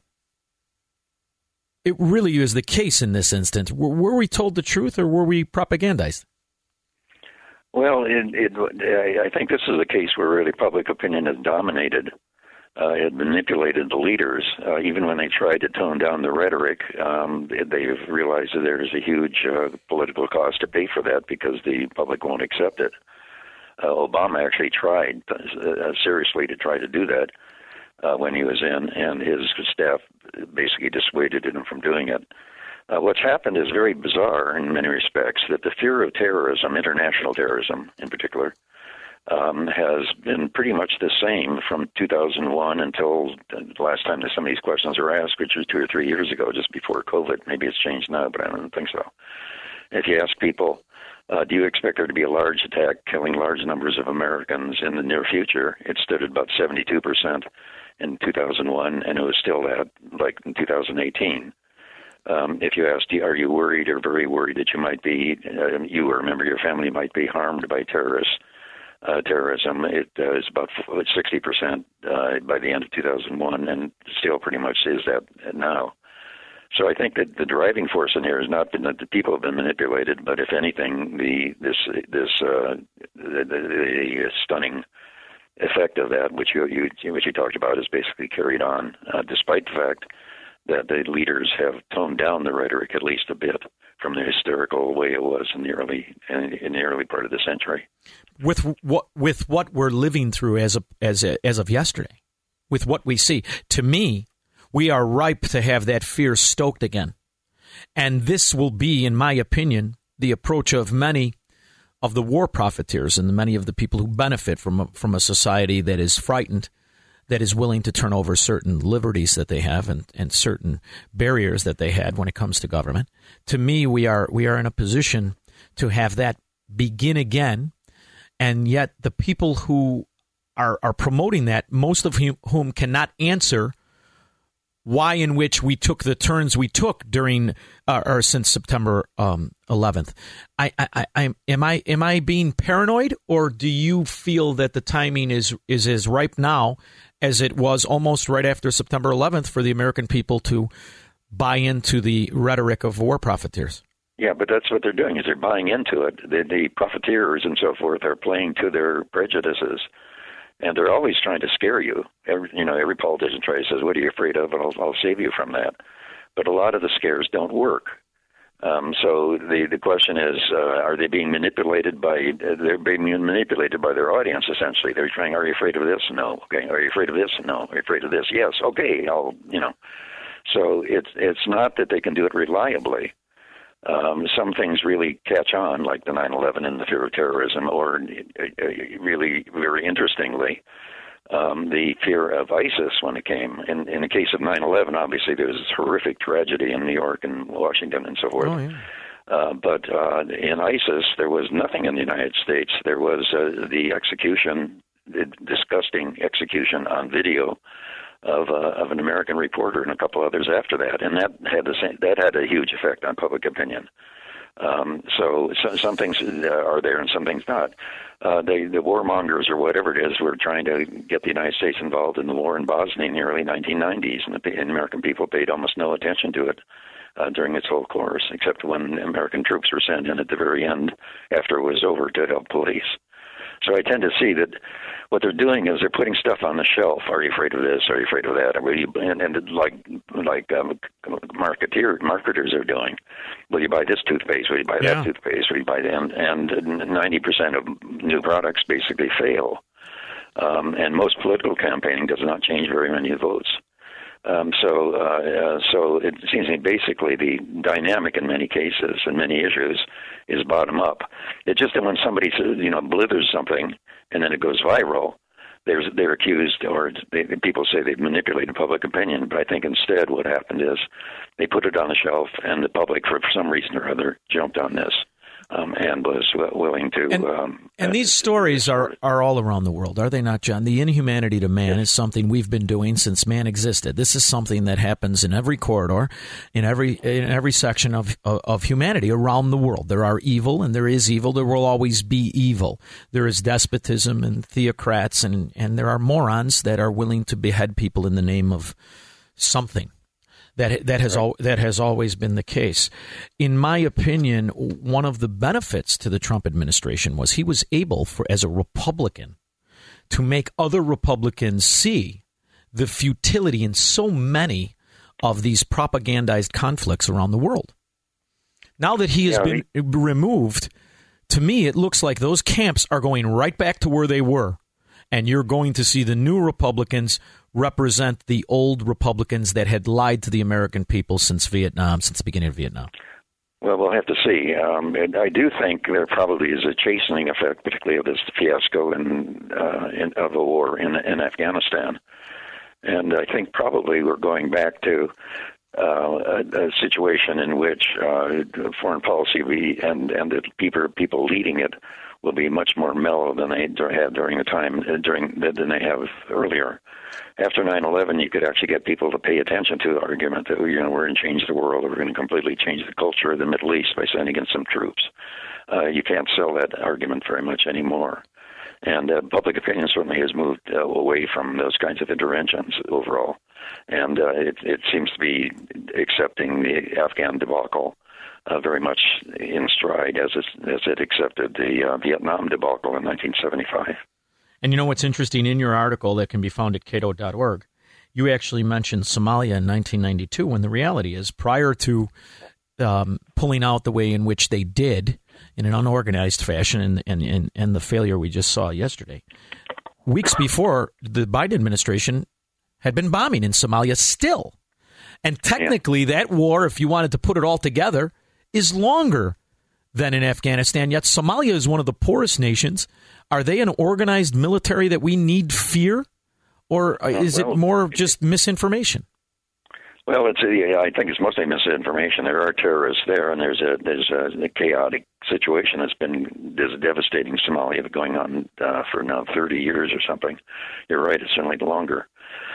it really is the case in this instance. Were, were we told the truth or were we propagandized? Well, it, it, I think this is a case where really public opinion has dominated. Uh, it manipulated the leaders. Uh, even when they tried to tone down the rhetoric, um, they've realized that there's a huge uh, political cost to pay for that because the public won't accept it. Uh, Obama actually tried uh, seriously to try to do that uh, when he was in, and his staff basically dissuaded him from doing it. Uh, what's happened is very bizarre in many respects, that the fear of terrorism, international terrorism in particular, Um, has been pretty much the same from two thousand one until the last time that some of these questions were asked, which was two or three years ago, just before COVID. Maybe it's changed now, but I don't think so. If you ask people, uh, do you expect there to be a large attack killing large numbers of Americans in the near future? It stood at about seventy-two percent in two thousand one, and it was still at like in two thousand eighteen. Um, if you asked, are you worried or very worried that you might be, uh, you or a member of your family might be harmed by terrorists? Uh, terrorism, it uh, is about sixty percent uh, by the end of two thousand one, and still pretty much is that now. So I think that the driving force in here has not been that the people have been manipulated, but if anything, the this this uh, the, the, the stunning effect of that, which you, you which you talked about, is basically carried on, uh, despite the fact that the leaders have toned down the rhetoric at least a bit from the hysterical way it was in the early in, in the early part of the century. With what with what we're living through as a, as a, as of yesterday, with what we see, to me, we are ripe to have that fear stoked again, and this will be, in my opinion, the approach of many of the war profiteers and many of the people who benefit from a, from a society that is frightened, that is willing to turn over certain liberties that they have and, and certain barriers that they had when it comes to government. To me, we are we are in a position to have that begin again, and yet the people who are, are promoting that, most of whom, whom cannot answer why in which we took the turns we took during uh, or since September um, eleventh. I, I, I, am I am I being paranoid, or do you feel that the timing is is as ripe now as it was almost right after September eleventh for the American people to buy into the rhetoric of war profiteers? Yeah, but that's what they're doing, is they're buying into it. The, the profiteers and so forth are playing to their prejudices, and they're always trying to scare you. Every, you know, every politician tries to say, what are you afraid of? And I'll, I'll save you from that. But a lot of the scares don't work. Um, so the, the question is, uh, are they being manipulated by, uh, they're being manipulated by their audience, essentially. They're trying, are you afraid of this? No. Okay. Are you afraid of this? No. Are you afraid of this? Yes. Okay. I'll, you know. So it's, it's not that they can do it reliably. Um, some things really catch on, like the nine eleven and the fear of terrorism, or uh, really, very interestingly, um, the fear of ISIS when it came. In, in the case of nine eleven, obviously, there was this horrific tragedy in New York and Washington and so forth. Oh, yeah. Uh, but uh, in ISIS, there was nothing in the United States. There was uh, the execution, the disgusting execution on video of uh, of an American reporter and a couple others after that, and that had the same, that had a huge effect on public opinion. Um, so, so some things are there and some things not. Uh, they, the warmongers or whatever it is were trying to get the United States involved in the war in Bosnia in the early nineteen nineties, and the and American people paid almost no attention to it uh, during its whole course, except when American troops were sent in at the very end after it was over to help police. So I tend to see that what they're doing is they're putting stuff on the shelf. Are you afraid of this? Are you afraid of that? And, and like like um, marketeer, marketers are doing. Will you buy this toothpaste? Will you buy Yeah. that toothpaste? Will you buy them? And ninety percent of new products basically fail. Um, and most political campaigning does not change very many votes. Um, so, uh, uh, so it seems to me basically the dynamic in many cases and many issues is bottom up. It's just that when somebody says, you know, blithers something and then it goes viral, there's, they're accused, or they, people say they've manipulated public opinion. But I think instead what happened is they put it on the shelf, and the public, for, for some reason or other, jumped on this. Um, and was willing to. And, um, and these stories are, are all around the world, are they not, John? The inhumanity to man is something we've been doing since man existed. This is something that happens in every corridor, in every in every section of, of, of humanity around the world. There are evil, and there is evil. There will always be evil. There is despotism and theocrats, and, and there are morons that are willing to behead people in the name of something. That that has al- that has always been the case. In my opinion, one of the benefits to the Trump administration was he was able, for as a Republican, to make other Republicans see the futility in so many of these propagandized conflicts around the world. Now that he has Yeah, been removed, to me, it looks like those camps are going right back to where they were. And you're going to see the new Republicans represent the old Republicans that had lied to the American people since Vietnam, since the beginning of Vietnam. Well, we'll have to see. Um, and I do think there probably is a chastening effect, particularly of this fiasco in, uh, in of a war in, in Afghanistan. And I think probably we're going back to uh, a, a situation in which uh, foreign policy we, and, and the people, people leading it will be much more mellow than they had during the time uh, during than they have earlier. After nine eleven, you could actually get people to pay attention to the argument that, you know, we're going to change the world, or we're going to completely change the culture of the Middle East by sending in some troops. Uh, you can't sell that argument very much anymore. And uh, public opinion certainly has moved uh, away from those kinds of interventions overall. And uh, it, it seems to be accepting the Afghan debacle uh, very much in stride as it, as it accepted the uh, Vietnam debacle in nineteen seventy-five. And you know what's interesting? In your article that can be found at cato dot org, you actually mentioned Somalia in nineteen ninety-two, when the reality is prior to um, pulling out the way in which they did in an unorganized fashion and, and, and, and the failure we just saw yesterday, weeks before, the Biden administration had been bombing in Somalia still. And technically yeah. that war, if you wanted to put it all together, is longer than in Afghanistan. Yet Somalia is one of the poorest nations. Are they an organized military that we need fear? Or is well, it more just misinformation? Well, it's a, I think it's mostly misinformation. There are terrorists there, and there's a there's a, a chaotic situation that's been this devastating Somalia going on uh, for now thirty years or something. You're right; it's certainly longer.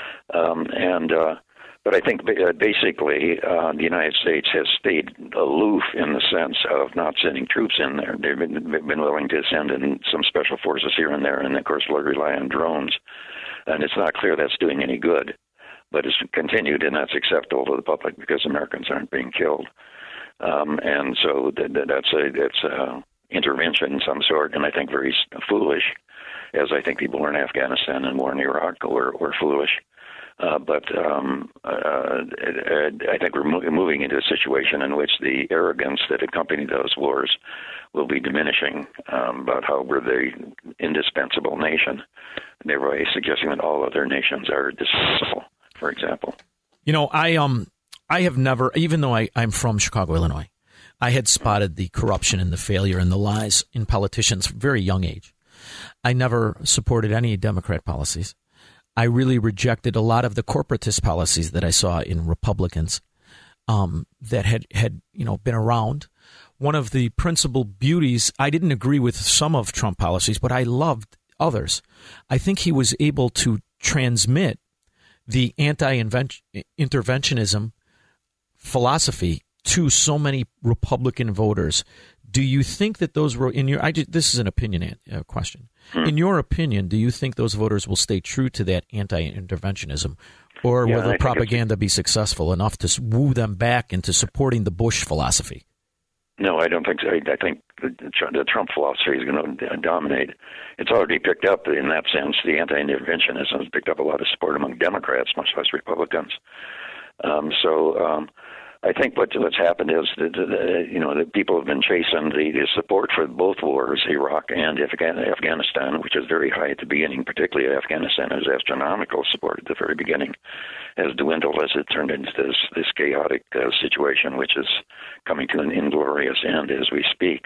Um, and uh, but I think basically uh, the United States has stayed aloof in the sense of not sending troops in there. They've been, been willing to send in some special forces here and there, and of course rely on drones. And it's not clear that's doing any good. But it's continued, and that's acceptable to the public because Americans aren't being killed. Um, and so that, that's a that's a intervention of some sort, and I think very foolish, as I think people in Afghanistan and war in Iraq were, were foolish. Uh, but um, uh, I think we're moving into a situation in which the arrogance that accompanied those wars will be diminishing um, about how we're the indispensable nation. They were suggesting that all other nations are dispensable. For example, you know, I um, I have never, even though I, I'm from Chicago, Illinois, I had spotted the corruption and the failure and the lies in politicians from a very young age. I never supported any Democrat policies. I really rejected a lot of the corporatist policies that I saw in Republicans um, that had, had, you know, been around. One of the principal beauties, I didn't agree with some of Trump policies, but I loved others. I think he was able to transmit the anti-interventionism philosophy to so many Republican voters. Do you think that those were in your? I just, this is an opinion uh, question. Hmm. In your opinion, do you think those voters will stay true to that anti-interventionism, or Yeah, will I the think propaganda be successful enough to woo them back into supporting the Bush philosophy? No, I don't think so. I, I think the, the Trump philosophy is going to dominate. It's already picked up in that sense. The anti-interventionism has picked up a lot of support among Democrats, much less Republicans. Um, so um, I think what, what's happened is that, uh, you know, that people have been chasing the, the support for both wars, Iraq and Afghan- Afghanistan, which is very high at the beginning, particularly Afghanistan, whose astronomical support at the very beginning has dwindled as it turned into this, this chaotic uh, situation, which is coming to an inglorious end as we speak.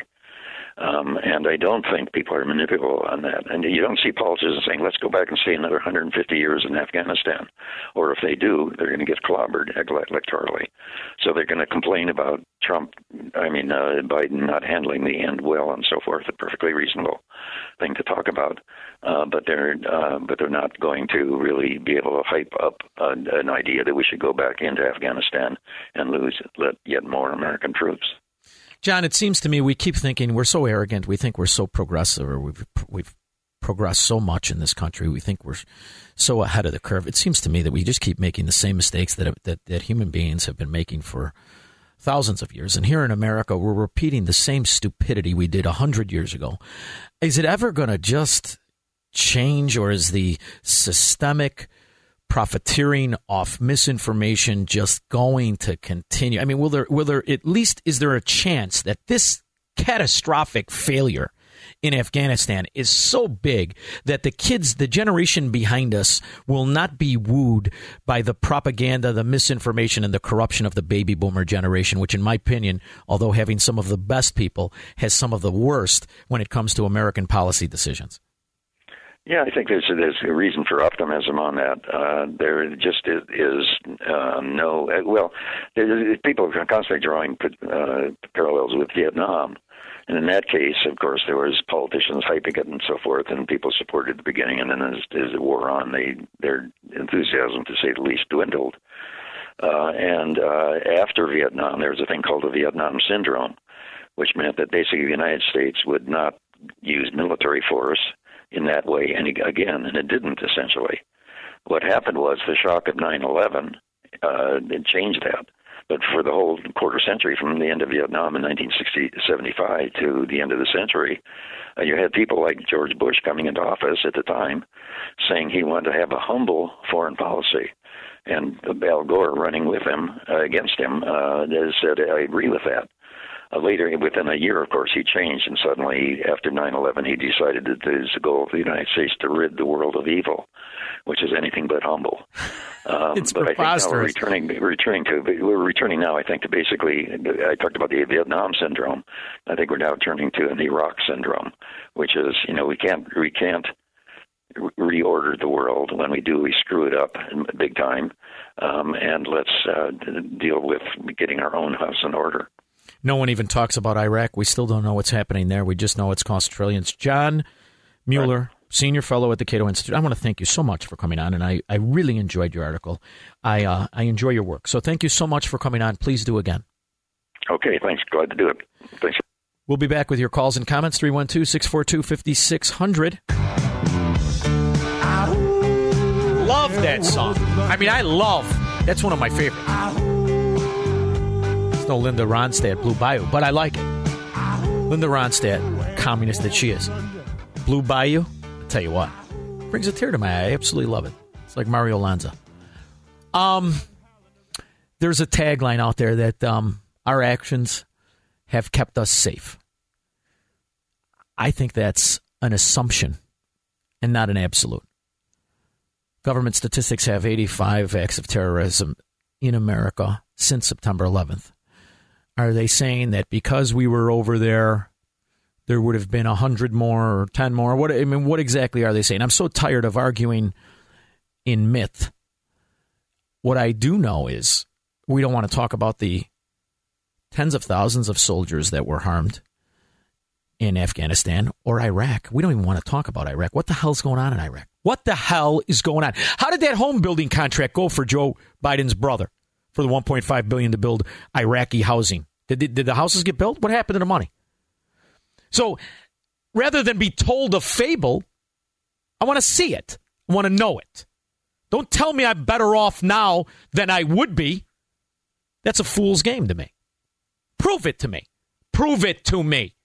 Um, and I don't think people are manipulable on that. And you don't see politicians saying, let's go back and stay another one hundred fifty years in Afghanistan. Or if they do, they're going to get clobbered electorally. So they're going to complain about Trump, I mean, uh, Biden not handling the end well and so forth, a perfectly reasonable thing to talk about. Uh, but they're uh, but they're not going to really be able to hype up uh, an idea that we should go back into Afghanistan and lose let yet more American troops. John, it seems to me we keep thinking we're so arrogant. We think we're so progressive, or we've we've progressed so much in this country. We think we're so ahead of the curve. It seems to me that we just keep making the same mistakes that that, that human beings have been making for thousands of years. And here in America, we're repeating the same stupidity we did a hundred years ago. Is it ever going to just change, or is the systemic profiteering off misinformation just going to continue? I mean, will there, will there at least, is there a chance that this catastrophic failure in Afghanistan is so big that the kids, the generation behind us, will not be wooed by the propaganda, the misinformation, and the corruption of the baby boomer generation, which in my opinion, although having some of the best people, has some of the worst when it comes to American policy decisions? Yeah, I think there's there's a reason for optimism on that. Uh, there just is, is uh, no well, there, people are constantly drawing uh, parallels with Vietnam, and in that case, of course, there was politicians hyping it and so forth, and people supported at the beginning, and then as, as the war on, they their enthusiasm, to say the least, dwindled. Uh, and uh, after Vietnam, there was a thing called the Vietnam Syndrome, which meant that basically the United States would not use military force in that way and again, and it didn't, essentially. What happened was the shock of nine eleven uh, it changed that. But for the whole quarter century, from the end of Vietnam in nineteen seventy-five to the end of the century, uh, you had people like George Bush coming into office at the time saying he wanted to have a humble foreign policy. And Al Gore running with him, uh, against him, uh, said, I agree with that. Uh, later, within a year, of course, he changed, and suddenly, after nine eleven, he decided that it is the goal of the United States to rid the world of evil, which is anything but humble. Um, it's but I think now we're returning, returning to, we're returning now, I think, to basically, I talked about the Vietnam syndrome. I think we're now turning to an Iraq syndrome, which is, you know, we can't, we can't reorder the world. When we do, we screw it up big time, um, and let's uh, deal with getting our own house in order. No one even talks about Iraq. We still don't know what's happening there. We just know it's cost trillions. John Mueller, right. Senior Fellow at the Cato Institute, I want to thank you so much for coming on, and I, I really enjoyed your article. I uh, I enjoy your work. So thank you so much for coming on. Please do again. Okay, thanks. Glad to do it. Thanks. We'll be back with your calls and comments, three one two, six four two, five six zero zero. Love that song. I mean, I love, that's one of my favorites. No Linda Ronstadt, Blue Bayou, but I like it. Linda Ronstadt, communist that she is. Blue Bayou, I'll tell you what, brings a tear to my eye. I absolutely love it. It's like Mario Lanza. Um, there's a tagline out there that um, our actions have kept us safe. I think that's an assumption and not an absolute. Government statistics have eighty-five acts of terrorism in America since September eleventh. Are they saying that because we were over there, there would have been a hundred more or ten more? What I mean, what exactly are they saying? I'm so tired of arguing in myth. What I do know is we don't want to talk about the tens of thousands of soldiers that were harmed in Afghanistan or Iraq. We don't even want to talk about Iraq. What the hell's going on in Iraq? What the hell is going on? How did that home building contract go for Joe Biden's brother? for the one point five billion dollars to build Iraqi housing. Did, did, did the houses get built? What happened to the money? So rather than be told a fable, I want to see it. I want to know it. Don't tell me I'm better off now than I would be. That's a fool's game to me. Prove it to me. Prove it to me.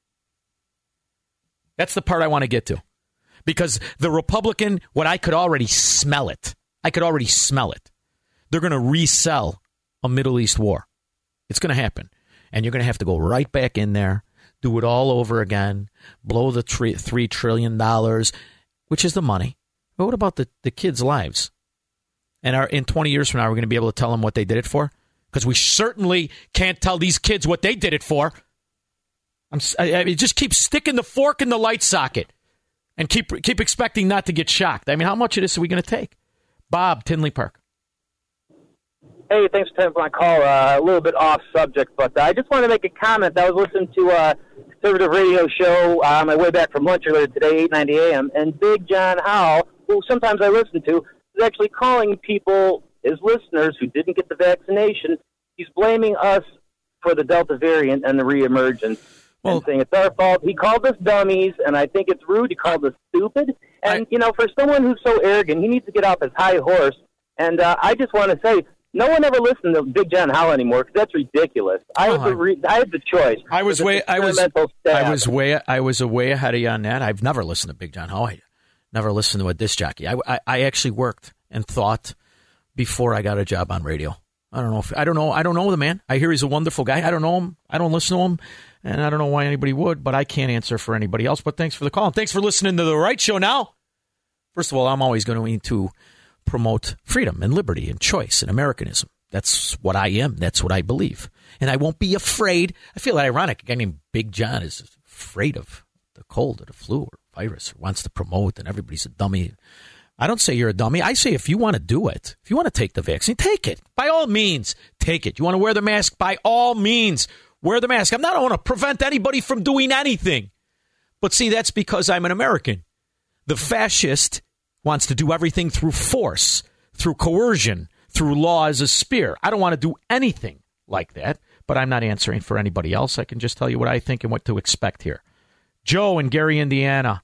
That's the part I want to get to. Because the Republican, what I could already smell it. I could already smell it. They're going to resell a Middle East war. It's going to happen. And you're going to have to go right back in there, do it all over again, blow the three, three trillion dollars, which is the money. But what about the, the kids' lives? And are, in twenty years from now, we're going to be able to tell them what they did it for? Because we certainly can't tell these kids what they did it for. I'm, I, I mean, just keep sticking the fork in the light socket and keep keep expecting not to get shocked. I mean, how much of this are we going to take? Bob, Tinley Park. Hey, thanks for taking my call. Uh, a little bit off subject, but uh, I just wanted to make a comment. I was listening to a conservative radio show uh, on my way back from lunch earlier today, eight ninety a.m., and Big John Howell, who sometimes I listen to, is actually calling people, his listeners, who didn't get the vaccination. He's blaming us for the Delta variant and the reemergence. Well, and saying it's our fault. He called us dummies, and I think it's rude. He called us stupid. And, I, you know, for someone who's so arrogant, he needs to get off his high horse. And uh, I just want to say, no one ever listened to Big John Howell anymore because that's ridiculous. I have, the re- I have the choice. I was way, I was, I was way, I was way ahead of you on that. I've never listened to Big John Howell. I never listened to a disc jockey. I, I, I actually worked and thought before I got a job on radio. I don't know if I don't know. I don't know the man. I hear he's a wonderful guy. I don't know him. I don't listen to him. And I don't know why anybody would, but I can't answer for anybody else. But thanks for the call. And thanks for listening to The Right Show now. First of all, I'm always going to need to promote freedom and liberty and choice and Americanism. That's what I am. That's what I believe. And I won't be afraid. I feel ironic. A guy named Big John is afraid of the cold or the flu or virus or wants to promote, and everybody's a dummy. I don't say you're a dummy. I say if you want to do it, if you want to take the vaccine, take it. By all means, take it. You want to wear the mask? By all means, wear the mask. I'm not going to prevent anybody from doing anything. But see, that's because I'm an American. The fascist wants to do everything through force, through coercion, through law as a spear. I don't want to do anything like that, but I'm not answering for anybody else. I can just tell you what I think and what to expect here. Joe in Gary, Indiana.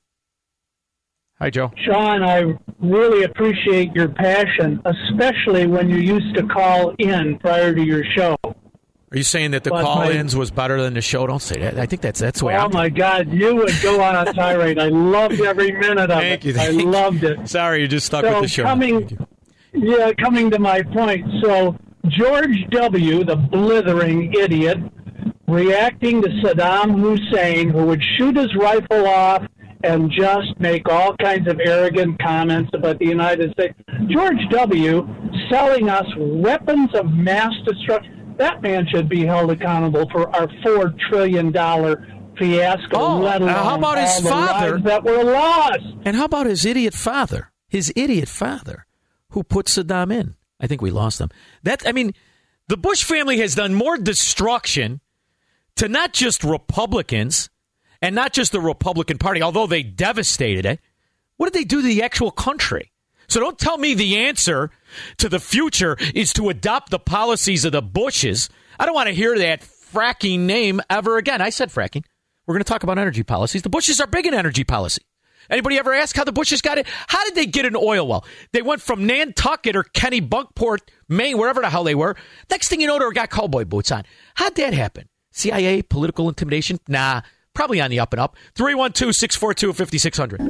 Hi, Joe. Sean, I really appreciate your passion, especially when you used to call in prior to your show. Are you saying that the But call-ins my- was better than the show? Don't say that. I think that's that's the way Oh, I'm. my God, you would go on a tirade. I loved every minute of Thank it. you. Thank I you. loved it. Sorry, you just stuck so with the show. Coming, yeah, coming to my point. So George W., the blithering idiot, reacting to Saddam Hussein, who would shoot his rifle off and just make all kinds of arrogant comments about the United States. George W. selling us weapons of mass destruction. That man should be held accountable for our four trillion dollars fiasco, Oh, let alone uh, how about his all the father? lives that were lost. And how about his idiot father? His idiot father, who put Saddam in. I think we lost him. That I mean, the Bush family has done more destruction to not just Republicans and not just the Republican Party, although they devastated it. What did they do to the actual country? So don't tell me the answer to the future is to adopt the policies of the Bushes. I don't want to hear that fracking name ever again. I said fracking. We're going to talk about energy policies. The Bushes are big in energy policy. Anybody ever ask how the Bushes got it? How did they get an oil well? They went from Nantucket or Kennebunkport, Maine, wherever the hell they were. Next thing you know, they got cowboy boots on. How'd that happen? C I A, political intimidation? Nah, probably on the up and up. three one two, six four two, five six zero zero.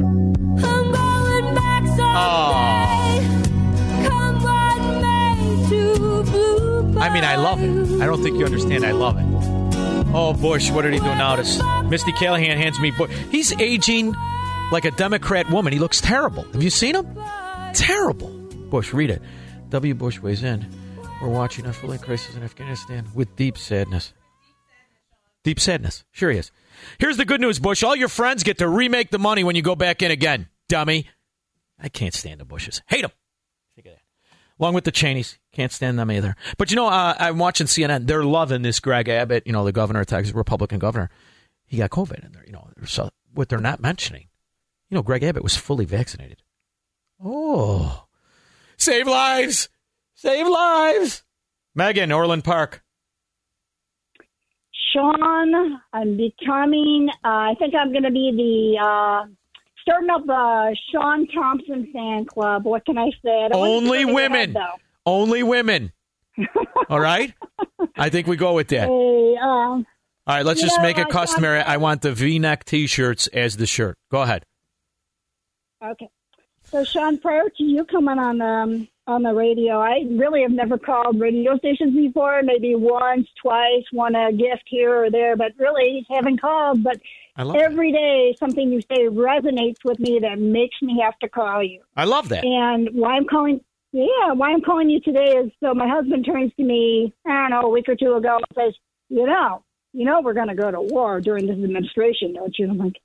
I mean, I love it. I don't think you understand. I love it. Oh, Bush, what did he do now? This Misty Callahan hands me Bush. He's aging like a Democrat woman. He looks terrible. Have you seen him? Terrible. Bush, read it. W. Bush weighs in. We're watching a full crisis in Afghanistan with deep sadness. Deep sadness. Sure he is. Here's the good news, Bush. All your friends get to remake the money when you go back in again, dummy. I can't stand the Bushes. Hate them. Think of that. Along with the Cheneys. Can't stand them either. But, you know, uh, I'm watching C N N. They're loving this Greg Abbott, you know, the governor of Texas, Republican governor. He got COVID in there. You know, so what they're not mentioning, you know, Greg Abbott was fully vaccinated. Oh. Save lives. Save lives. Megan, Orland Park. Sean, I'm becoming, uh, I think I'm going to be the, uh, starting up the Sean Thompson fan club. What can I say? I don't want to Only turn it women. ahead, Only women. All right? I think we go with that. Hey, um, All right, let's you just know, make it I- customary. I want the V-neck T-shirts as the shirt. Go ahead. Okay. So, Sean, prior to you coming on um, on the radio, I really have never called radio stations before. Maybe once, twice, won a gift here or there, but really haven't called. But I love every day, something you say resonates with me that makes me have to call you. I love that. And why I'm calling, yeah, why I'm calling you today is so my husband turns to me, I don't know, a week or two ago and says, you know, you know, we're going to go to war during this administration, don't you? And I'm like,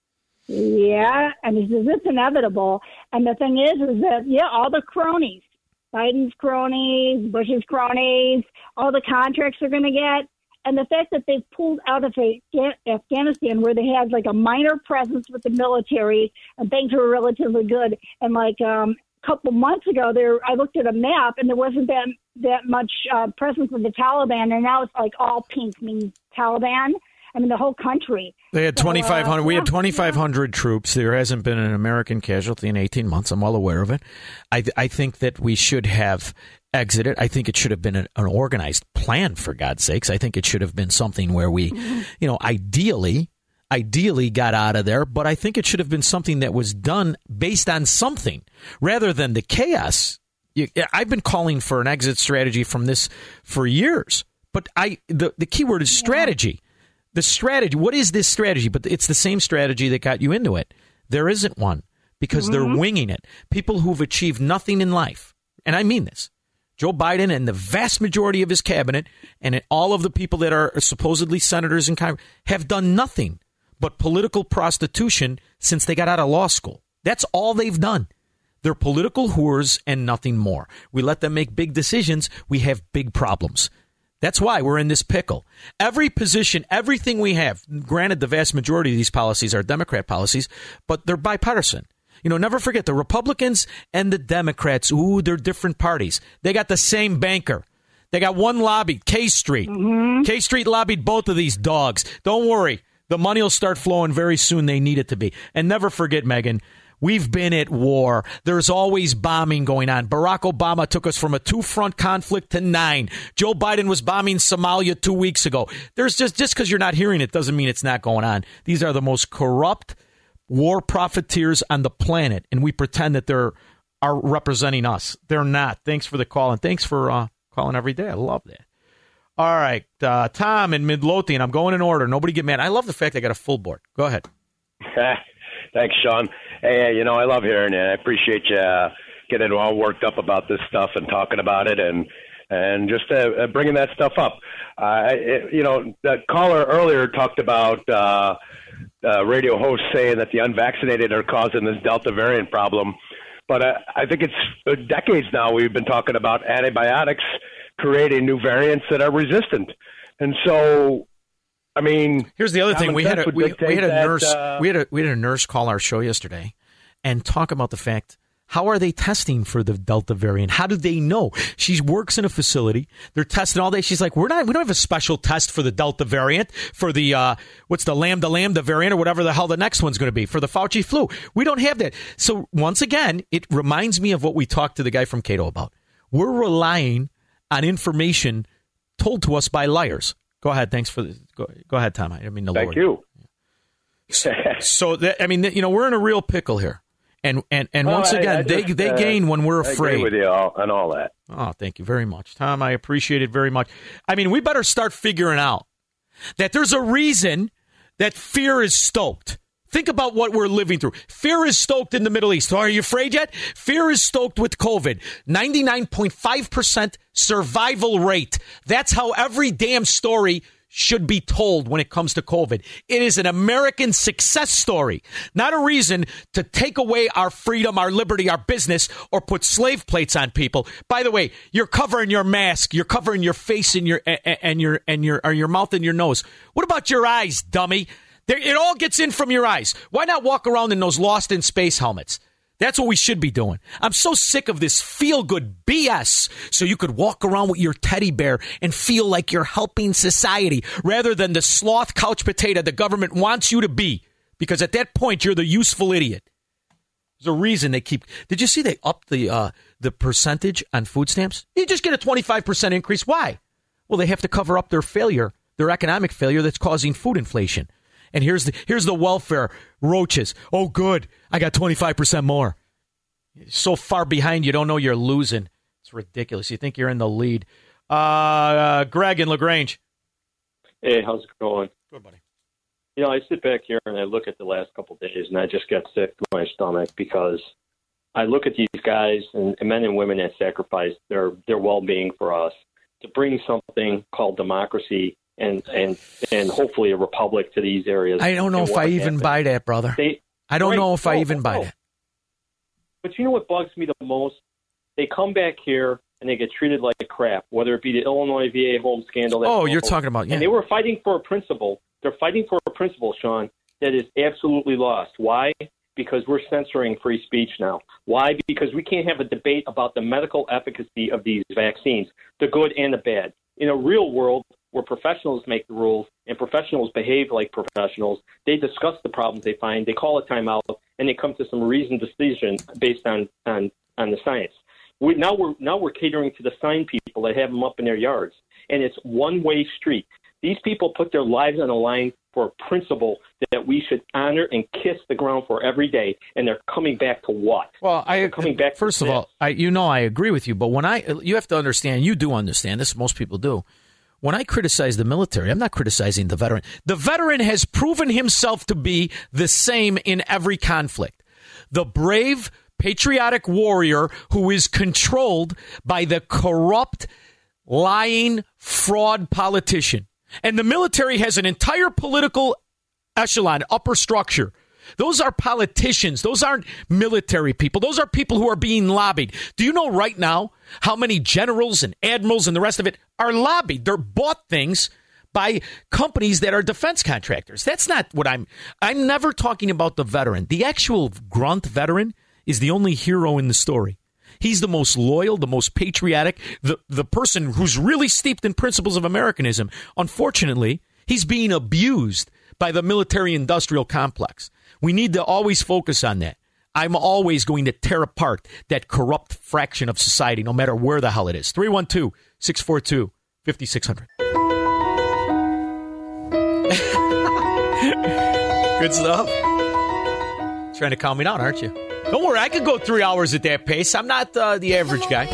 yeah. And he says, it's inevitable. And the thing is, is that, yeah, all the cronies, Biden's cronies, Bush's cronies, all the contracts they're going to get. And the fact that they've pulled out of Afghanistan where they had like a minor presence with the military and things were relatively good. And like um, a couple months ago, there I looked at a map and there wasn't that, that much uh, presence of the Taliban. And now it's like all pink means Taliban. I mean, the whole country. They had So, twenty-five hundred. uh, we yeah, had twenty-five hundred troops. There hasn't been an American casualty in eighteen months. I'm well aware of it. I, I think that we should have exited. I think it should have been an, an organized plan, for God's sakes. I think it should have been something where we, you know, ideally, ideally got out of there. But I think it should have been something that was done based on something rather than the chaos. You, I've been calling for an exit strategy from this for years. But I the, the key word is strategy. The strategy, what is this strategy? But it's the same strategy that got you into it. There isn't one because Mm-hmm. they're winging it. People who've achieved nothing in life, and I mean this, Joe Biden and the vast majority of his cabinet and all of the people that are supposedly senators in Congress have done nothing but political prostitution since they got out of law school. That's all they've done. They're political whores and nothing more. We let them make big decisions. We have big problems. That's why we're in this pickle. Every position, everything we have, granted the vast majority of these policies are Democrat policies, but they're bipartisan. You know, never forget the Republicans and the Democrats, ooh, they're different parties. They got the same banker. They got one lobby, K Street. Mm-hmm. K Street lobbied both of these dogs. Don't worry. The money will start flowing very soon. They need it to be. And never forget, Megan, we've been at war. There's always bombing going on. Barack Obama took us from a two-front conflict to nine. Joe Biden was bombing Somalia two weeks ago. There's just just because you're not hearing it doesn't mean it's not going on. These are the most corrupt war profiteers on the planet, and we pretend that they're are representing us. They're not. Thanks for the call, and thanks for uh, calling every day. I love that. All right, uh, Tom in Midlothian. I'm going in order. Nobody get mad. I love the fact I got a full board. Go ahead. Thanks, Sean. Hey, you know, I love hearing it. I appreciate you uh, getting all worked up about this stuff and talking about it and and just uh, bringing that stuff up. Uh, it, you know, the caller earlier talked about uh, uh, radio hosts saying that the unvaccinated are causing this Delta variant problem. But uh, I think it's decades now we've been talking about antibiotics creating new variants that are resistant. And so, I mean, here's the other thing: we had a we, we had a that, nurse uh, we had a we had a nurse call our show yesterday and talk about the fact, how are they testing for the Delta variant? How do they know? She works in a facility; they're testing all day. She's like, we're not we don't have a special test for the Delta variant, for the uh, what's the Lambda Lambda variant or whatever the hell the next one's going to be, for the Fauci flu. We don't have that. So once again, it reminds me of what we talked to the guy from Cato about. We're relying on information told to us by liars. Go ahead. Thanks for the, go, go ahead, Tom. I didn't mean to lower Thank you. So, so that, I mean, you know, we're in a real pickle here, and and, and Well, once I- again, I they just, they uh, gain when we're I afraid. agree with you all, and all that. Oh, thank you very much, Tom. I appreciate it very much. I mean, we better start figuring out that there's a reason that fear is stoked. Think about what we're living through. Fear is stoked in the Middle East. Are you afraid yet? Fear is stoked with COVID. ninety-nine point five percent survival rate. That's how every damn story should be told when it comes to COVID. It is an American success story, not a reason to take away our freedom, our liberty, our business, or put slave plates on people. By the way, you're covering your mask, you're covering your face and your and your and your or your mouth and your nose. What about your eyes, dummy? There, it all gets in from your eyes. Why not walk around in those Lost in Space helmets? That's what we should be doing. I'm so sick of this feel-good B S so you could walk around with your teddy bear and feel like you're helping society rather than the sloth couch potato the government wants you to be, because at that point you're the useful idiot. There's a reason they keep... Did you see they upped the, uh, the percentage on food stamps? You just get a twenty-five percent increase. Why? Well, they have to cover up their failure, their economic failure that's causing food inflation. And here's the here's the welfare roaches. Oh, good. I got twenty-five percent more. So far behind, you don't know you're losing. It's ridiculous. You think you're in the lead. Uh, uh, Greg in LaGrange. Hey, how's it going? Good, buddy. You know, I sit back here and I look at the last couple of days, and I just get sick to my stomach because I look at these guys and, and men and women that sacrifice their, their well-being for us to bring something called democracy and and and hopefully a republic to these areas. I don't know if I even happened. buy that, brother. They, I don't right, know if I no, even buy no. that. But you know what bugs me the most? They come back here and they get treated like crap, whether it be the Illinois V A home scandal. That Oh, you're talking about, yeah. And they were fighting for a principle. They're fighting for a principle, Sean, that is absolutely lost. Why? Because we're censoring free speech now. Why? Because we can't have a debate about the medical efficacy of these vaccines, the good and the bad. In a real world where professionals make the rules and professionals behave like professionals, they discuss the problems they find, they call a timeout, and they come to some reasoned decision based on, on, on the science. We, now we're now we're catering to the sign people that have them up in their yards, and it's one-way street. These people put their lives on the line for a principle that we should honor and kiss the ground for every day, and they're coming back to what? Well, I they're coming back. First to of this. all, I you know I agree with you, but when I you have to understand, you do understand this. Most people do. When I criticize the military, I'm not criticizing the veteran. The veteran has proven himself to be the same in every conflict. The brave, patriotic warrior who is controlled by the corrupt, lying, fraud politician. And the military has an entire political echelon, upper structure. Those are politicians. Those aren't military people. Those are people who are being lobbied. Do you know right now how many generals and admirals and the rest of it are lobbied? They're bought things by companies that are defense contractors. That's not what I'm... I'm never talking about the veteran. The actual grunt veteran is the only hero in the story. He's the most loyal, the most patriotic, the, the person who's really steeped in principles of Americanism. Unfortunately, he's being abused by the military-industrial complex. We need to always focus on that. I'm always going to tear apart that corrupt fraction of society, no matter where the hell it is. three one two, six four two, five six zero zero. Good stuff. Trying to calm me down, aren't you? Don't worry, I could go three hours at that pace. I'm not uh, the average guy.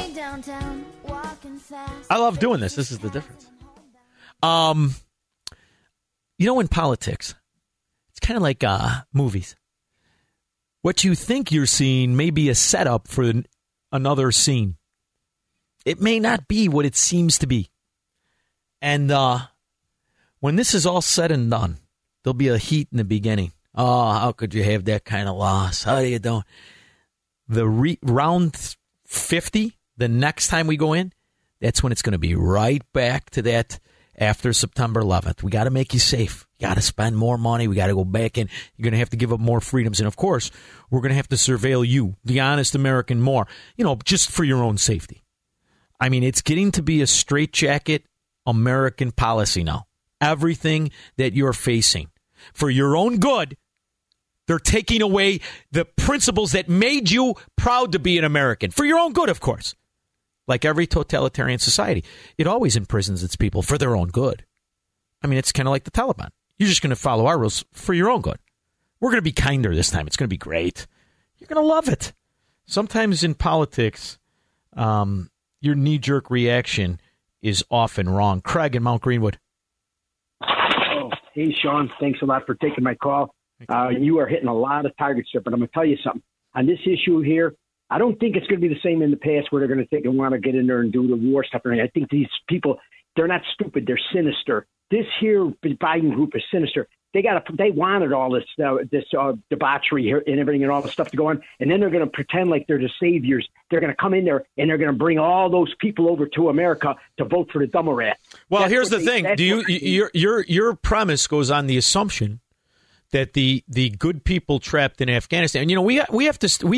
I love doing this. This is the difference. Um, you know, in politics, it's kind of like uh, movies. What you think you're seeing may be a setup for another scene. It may not be what it seems to be. And uh, when this is all said and done, there'll be a heat in the beginning. Oh, how could you have that kind of loss? How do you do? The re- round fifty, the next time we go in, that's when it's going to be right back to that after September eleventh. We got to make you safe. You got to spend more money. We got to go back in. You're going to have to give up more freedoms. And, of course, we're going to have to surveil you, the honest American, more, you know, just for your own safety. I mean, it's getting to be a straitjacket American policy now. Everything that you're facing, for your own good, they're taking away the principles that made you proud to be an American. For your own good, of course. Like every totalitarian society, it always imprisons its people for their own good. I mean, it's kind of like the Taliban. You're just going to follow our rules for your own good. We're going to be kinder this time. It's going to be great. You're going to love it. Sometimes in politics, um, your knee-jerk reaction is often wrong. Craig in Mount Greenwood. Oh, hey, Sean. Thanks a lot for taking my call. Uh, you are hitting a lot of targets here, but I'm going to tell you something. On this issue here, I don't think it's going to be the same in the past where they're going to think and want to get in there and do the war stuff. I think these people, they're not stupid. They're sinister. This here Biden group is sinister. They got to. They wanted all this uh, this uh, debauchery here and everything and all the stuff to go on, and then they're going to pretend like they're the saviors. They're going to come in there and they're going to bring all those people over to America to vote for the Democrats. Well, That's here's the they, thing. Do you your your your premise goes on the assumption that the the good people trapped in Afghanistan. You know, we we have to we have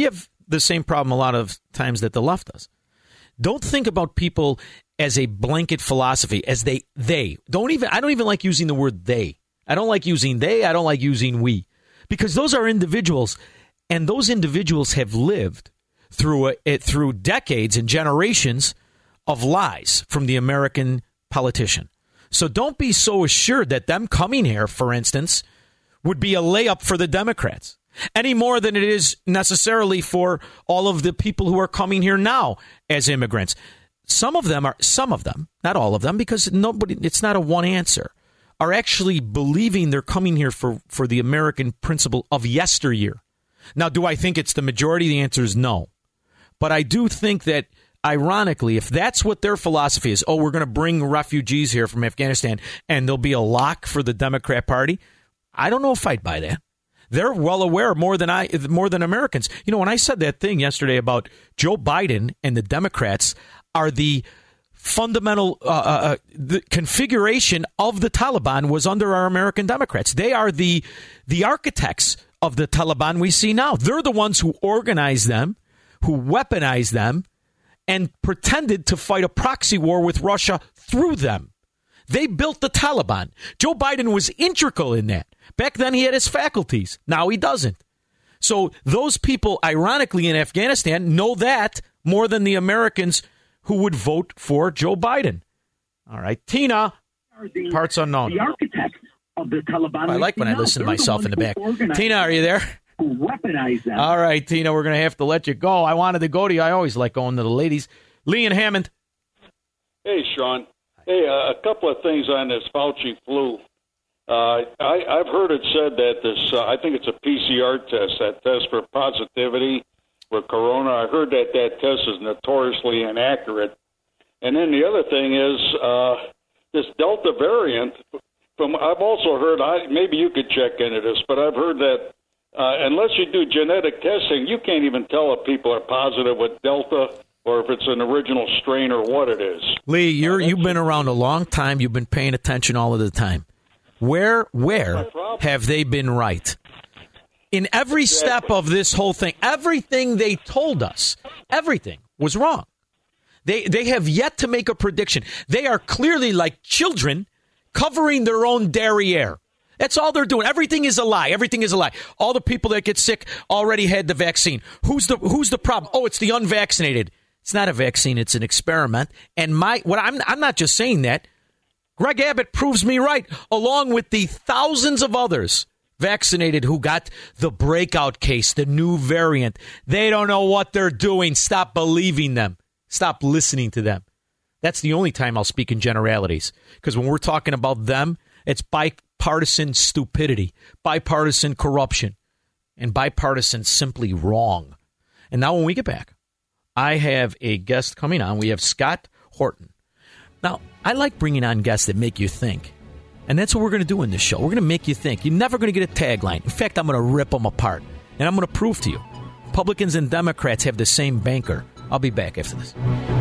the same problem a lot of times that the left does. Don't think about people as a blanket philosophy, as they, they. Don't even, I don't even like using the word they. I don't like using they, I don't like using we. Because those are individuals, and those individuals have lived through a, it, through decades and generations of lies from the American politician. So don't be so assured that them coming here, for instance, would be a layup for the Democrats, any more than it is necessarily for all of the people who are coming here now as immigrants. Some of them are, some of them, not all of them, because nobody, it's not a one answer, are actually believing they're coming here for, for the American principle of yesteryear. Now, do I think it's the majority? The answer is no. But I do think that, ironically, if that's what their philosophy is, oh, we're going to bring refugees here from Afghanistan and there'll be a lock for the Democrat Party, I don't know if I'd buy that. They're well aware more than I, more than Americans. You know, when I said that thing yesterday about Joe Biden and the Democrats are the fundamental uh, uh, the configuration of the Taliban was under our American Democrats. They are the the architects of the Taliban we see now. They're the ones who organized them, who weaponized them, and pretended to fight a proxy war with Russia through them. They built the Taliban. Joe Biden was integral in that. Back then he had his faculties. Now he doesn't. So those people, ironically, in Afghanistan know that more than the Americans who would vote for Joe Biden. All right, Tina, parts unknown. The architects of the Taliban. I like when I listen to myself in the back. Tina, are you there? Weaponize them. All right, Tina, we're going to have to let you go. I wanted to go to you. I always like going to the ladies. Lee and Hammond. Hey, Sean. Hey, uh, a couple of things on this Fauci flu. Uh, I, I've heard it said that this, uh, I think it's a P C R test, that test for positivity for corona. I heard that that test is notoriously inaccurate. And then the other thing is uh, this Delta variant. From I've also heard, I maybe you could check into this, but I've heard that uh, unless you do genetic testing, you can't even tell if people are positive with Delta or if it's an original strain or what it is. Lee, you're uh, you've been around a long time. You've been paying attention all of the time. Where where have they been right? In every step of this whole thing, everything they told us, everything was wrong. They they have yet to make a prediction. They are clearly like children covering their own derriere. That's all they're doing. Everything is a lie. Everything is a lie. All the people that get sick already had the vaccine. Who's the who's the problem? Oh, it's the unvaccinated. It's not a vaccine. It's an experiment. And my what I'm I'm not just saying that. Greg Abbott proves me right, along with the thousands of others vaccinated who got the breakout case, the new variant. They don't know what they're doing. Stop believing them. Stop listening to them. That's the only time I'll speak in generalities. Because when we're talking about them, it's bipartisan stupidity, bipartisan corruption, and bipartisan simply wrong. And now when we get back, I have a guest coming on. We have Scott Horton. Now, I like bringing on guests that make you think. And that's what we're going to do in this show. We're going to make you think. You're never going to get a tagline. In fact, I'm going to rip them apart. And I'm going to prove to you. Republicans and Democrats have the same banker. I'll be back after this.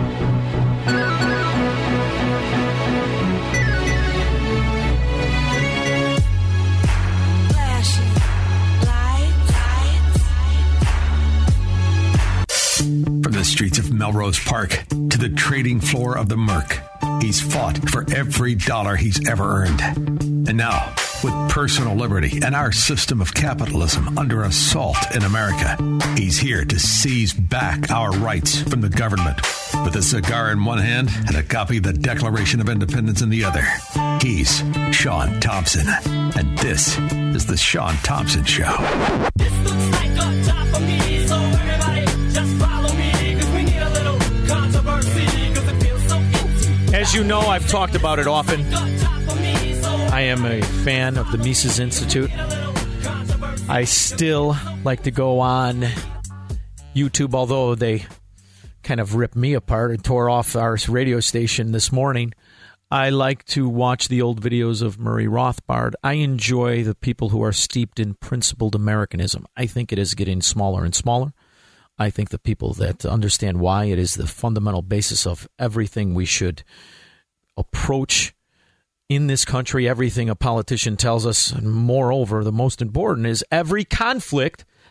From the streets of Melrose Park to the trading floor of the Merc, he's fought for every dollar he's ever earned. And now, with personal liberty and our system of capitalism under assault in America, he's here to seize back our rights from the government. With a cigar in one hand and a copy of the Declaration of Independence in the other, he's Sean Thompson. And this is the Sean Thompson Show. This looks like a job for me, so everybody just follow me, because we need a little controversy, because it feels so empty. As you know, I've talked about it often. I am a fan of the Mises Institute. I still like to go on YouTube, although they kind of ripped me apart and tore off our radio station this morning. I like to watch the old videos of Murray Rothbard. I enjoy the people who are steeped in principled Americanism. I think it is getting smaller and smaller. I think the people that understand why it is the fundamental basis of everything we should approach in this country, everything a politician tells us. And moreover, the most important is every conflict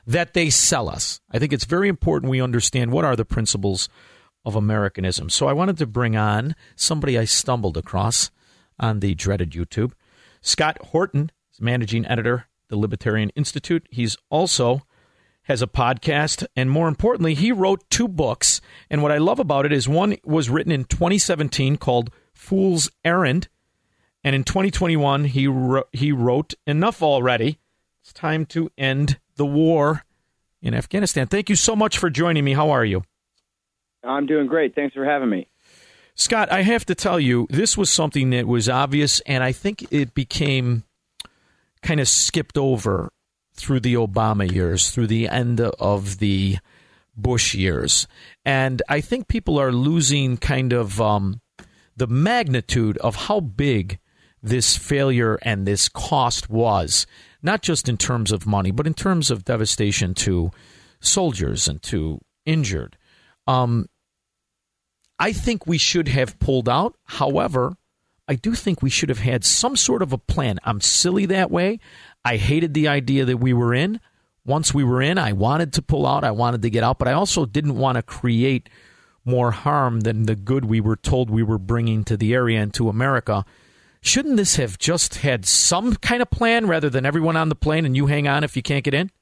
that they sell us. I think it's very important we understand what are the principles of Americanism. So I wanted to bring on somebody I stumbled across on the dreaded YouTube. Scott Horton is managing editor, the Libertarian Institute. He's also has a podcast, and more importantly, he wrote two books. And what I love about it is one was written in twenty seventeen called Fool's Errand, and in twenty twenty-one he wrote, he wrote Enough Already. It's time to end the war in Afghanistan. Thank you so much for joining me. How are you? I'm doing great. Thanks for having me. Scott, I have to tell you, this was something that was obvious, and I think it became kind of skipped over through the Obama years, through the end of the Bush years. And I think people are losing kind of um, the magnitude of how big this failure and this cost was, not just in terms of money, but in terms of devastation to soldiers and to injured. Um, I think we should have pulled out. However, I do think we should have had some sort of a plan. I'm silly that way. I hated the idea that we were in. Once we were in, I wanted to pull out. I wanted to get out. But I also didn't want to create more harm than the good we were told we were bringing to the area and to America. Shouldn't this have just had some kind of plan rather than everyone on the plane and you hang on if you can't get in?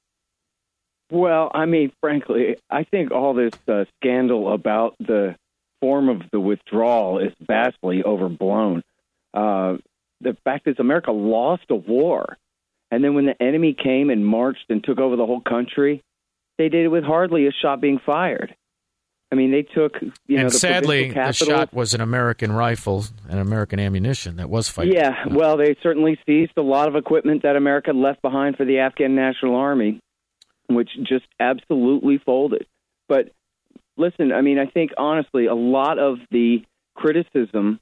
Well, I mean, frankly, I think all this uh, scandal about the form of the withdrawal is vastly overblown. Uh, the fact is America lost a war. And then when the enemy came and marched and took over the whole country, they did it with hardly a shot being fired. I mean, they took, you know, and the sadly, the capital. shot was an American rifle and American ammunition that was fired. Yeah, well, they certainly seized a lot of equipment that America left behind for the Afghan National Army, which just absolutely folded. But listen, I mean, I think, honestly, a lot of the criticism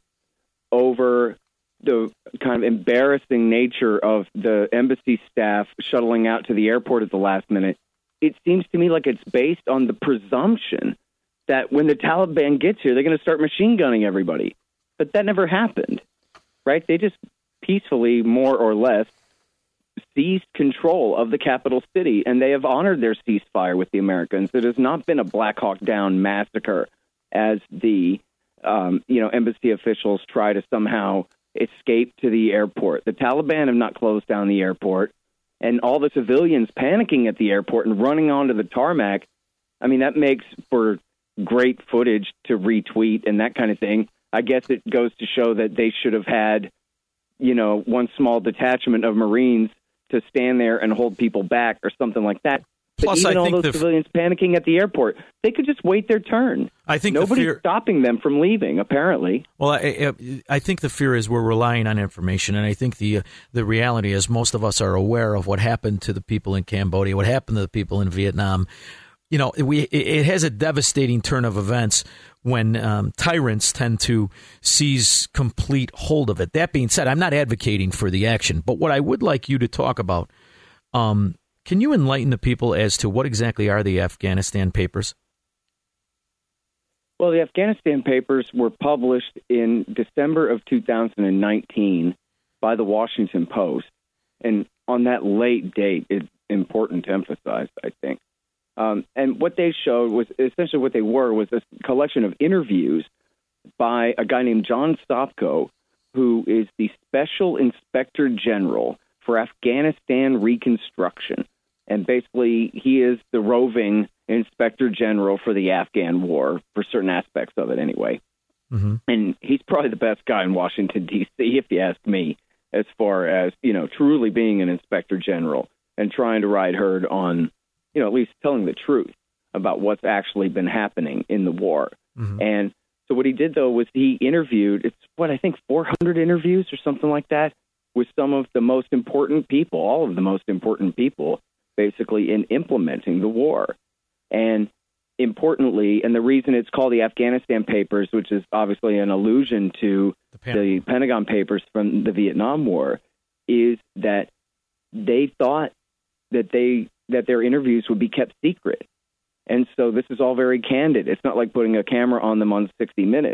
over the kind of embarrassing nature of the embassy staff shuttling out to the airport at the last minute, it seems to me like it's based on the presumption that when the Taliban gets here, they're going to start machine gunning everybody. But that never happened, right? They just peacefully, more or less, seized control of the capital city, and they have honored their ceasefire with the Americans. It has not been a Black Hawk Down massacre, as the um, you know embassy officials try to somehow escape to the airport. The Taliban have not closed down the airport, and all the civilians panicking at the airport and running onto the tarmac, I mean, that makes for great footage to retweet and that kind of thing. I guess it goes to show that they should have had, you know, one small detachment of Marines to stand there and hold people back or something like that. Plus, but even I all think those the, civilians panicking at the airport, they could just wait their turn. I think nobody's the fear, stopping them from leaving, apparently. Well, I, I think the fear is we're relying on information, and I think the the reality is most of us are aware of what happened to the people in Cambodia, what happened to the people in Vietnam. You know, we it has a devastating turn of events when um, tyrants tend to seize complete hold of it. That being said, I'm not advocating for the action, but what I would like you to talk about, um, can you enlighten the people as to what exactly are the Afghanistan Papers? Well, the Afghanistan Papers were published in December of two thousand nineteen by the Washington Post, and on that late date, it's important to emphasize, I think. Um, and what they showed was essentially what they were was a collection of interviews by a guy named John Stopko, who is the Special Inspector General for Afghanistan Reconstruction. And basically, he is the roving Inspector General for the Afghan war, for certain aspects of it anyway. Mm-hmm. And he's probably the best guy in Washington, D C, if you ask me, as far as, you know, truly being an Inspector General and trying to ride herd on, you know, at least telling the truth about what's actually been happening in the war. Mm-hmm. And so what he did, though, was he interviewed, it's what, I think four hundred interviews or something like that, with some of the most important people, all of the most important people, basically in implementing the war. And importantly, and the reason it's called the Afghanistan Papers, which is obviously an allusion to the Pentagon, the Pentagon Papers from the Vietnam War, is that they thought that they that their interviews would be kept secret. And so this is all very candid. It's not like putting a camera on them on sixty minutes.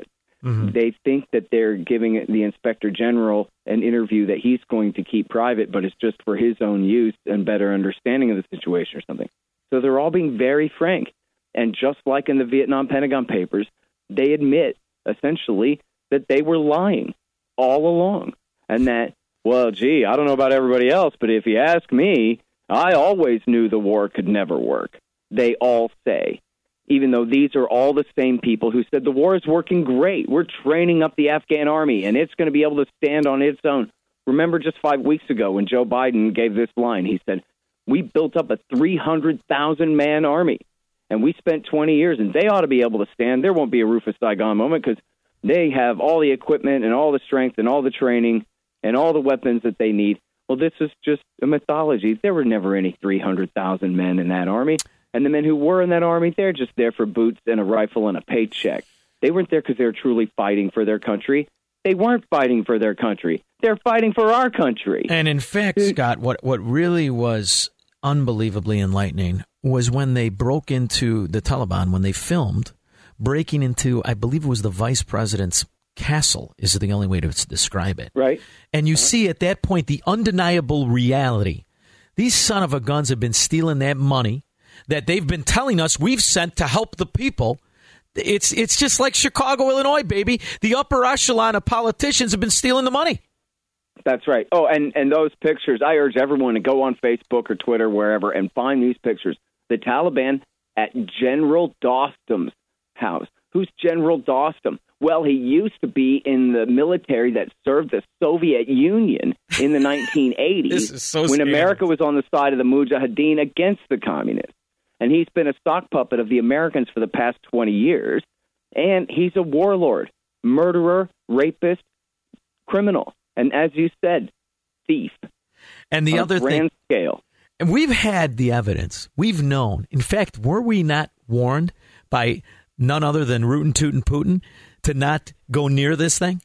Mm-hmm. They think that they're giving the inspector general an interview that he's going to keep private, but it's just for his own use and better understanding of the situation or something. So they're all being very frank. And just like in the Vietnam Pentagon Papers, they admit essentially that they were lying all along. And that, well, gee, I don't know about everybody else, but if you ask me, I always knew the war could never work. They all say, even though these are all the same people who said the war is working great. We're training up the Afghan army, and it's going to be able to stand on its own. Remember just five weeks ago when Joe Biden gave this line, he said, we built up a three hundred thousand man army, and we spent twenty years, and they ought to be able to stand. There won't be a Rufus Saigon moment because they have all the equipment and all the strength and all the training and all the weapons that they need. Well, this is just a mythology. There were never any three hundred thousand men in that army. And the men who were in that army, they're just there for boots and a rifle and a paycheck. They weren't there because they were truly fighting for their country. They weren't fighting for their country. They're fighting for our country. And in fact, Scott, what, what really was unbelievably enlightening was when they broke into the Taliban, when they filmed, breaking into, I believe it was the vice president's castle, is the only way to describe it. Right. And you see at that point the undeniable reality. These son of a guns have been stealing that money that they've been telling us we've sent to help the people. It's it's just like Chicago, Illinois, baby. The upper echelon of politicians have been stealing the money. That's right. Oh, and, and those pictures, I urge everyone to go on Facebook or Twitter, wherever, and find these pictures. The Taliban at General Dostum's house. Who's General Dostum? Well, he used to be in the military that served the Soviet Union in the nineteen eighties so when scary. America was on the side of the Mujahideen against the communists. And he's been a sock puppet of the Americans for the past twenty years. And he's a warlord, murderer, rapist, criminal. And as you said, thief. And the on other a grand thing, scale. And we've had the evidence. We've known. In fact, were we not warned by none other than Rootin' Tootin' Putin to not go near this thing?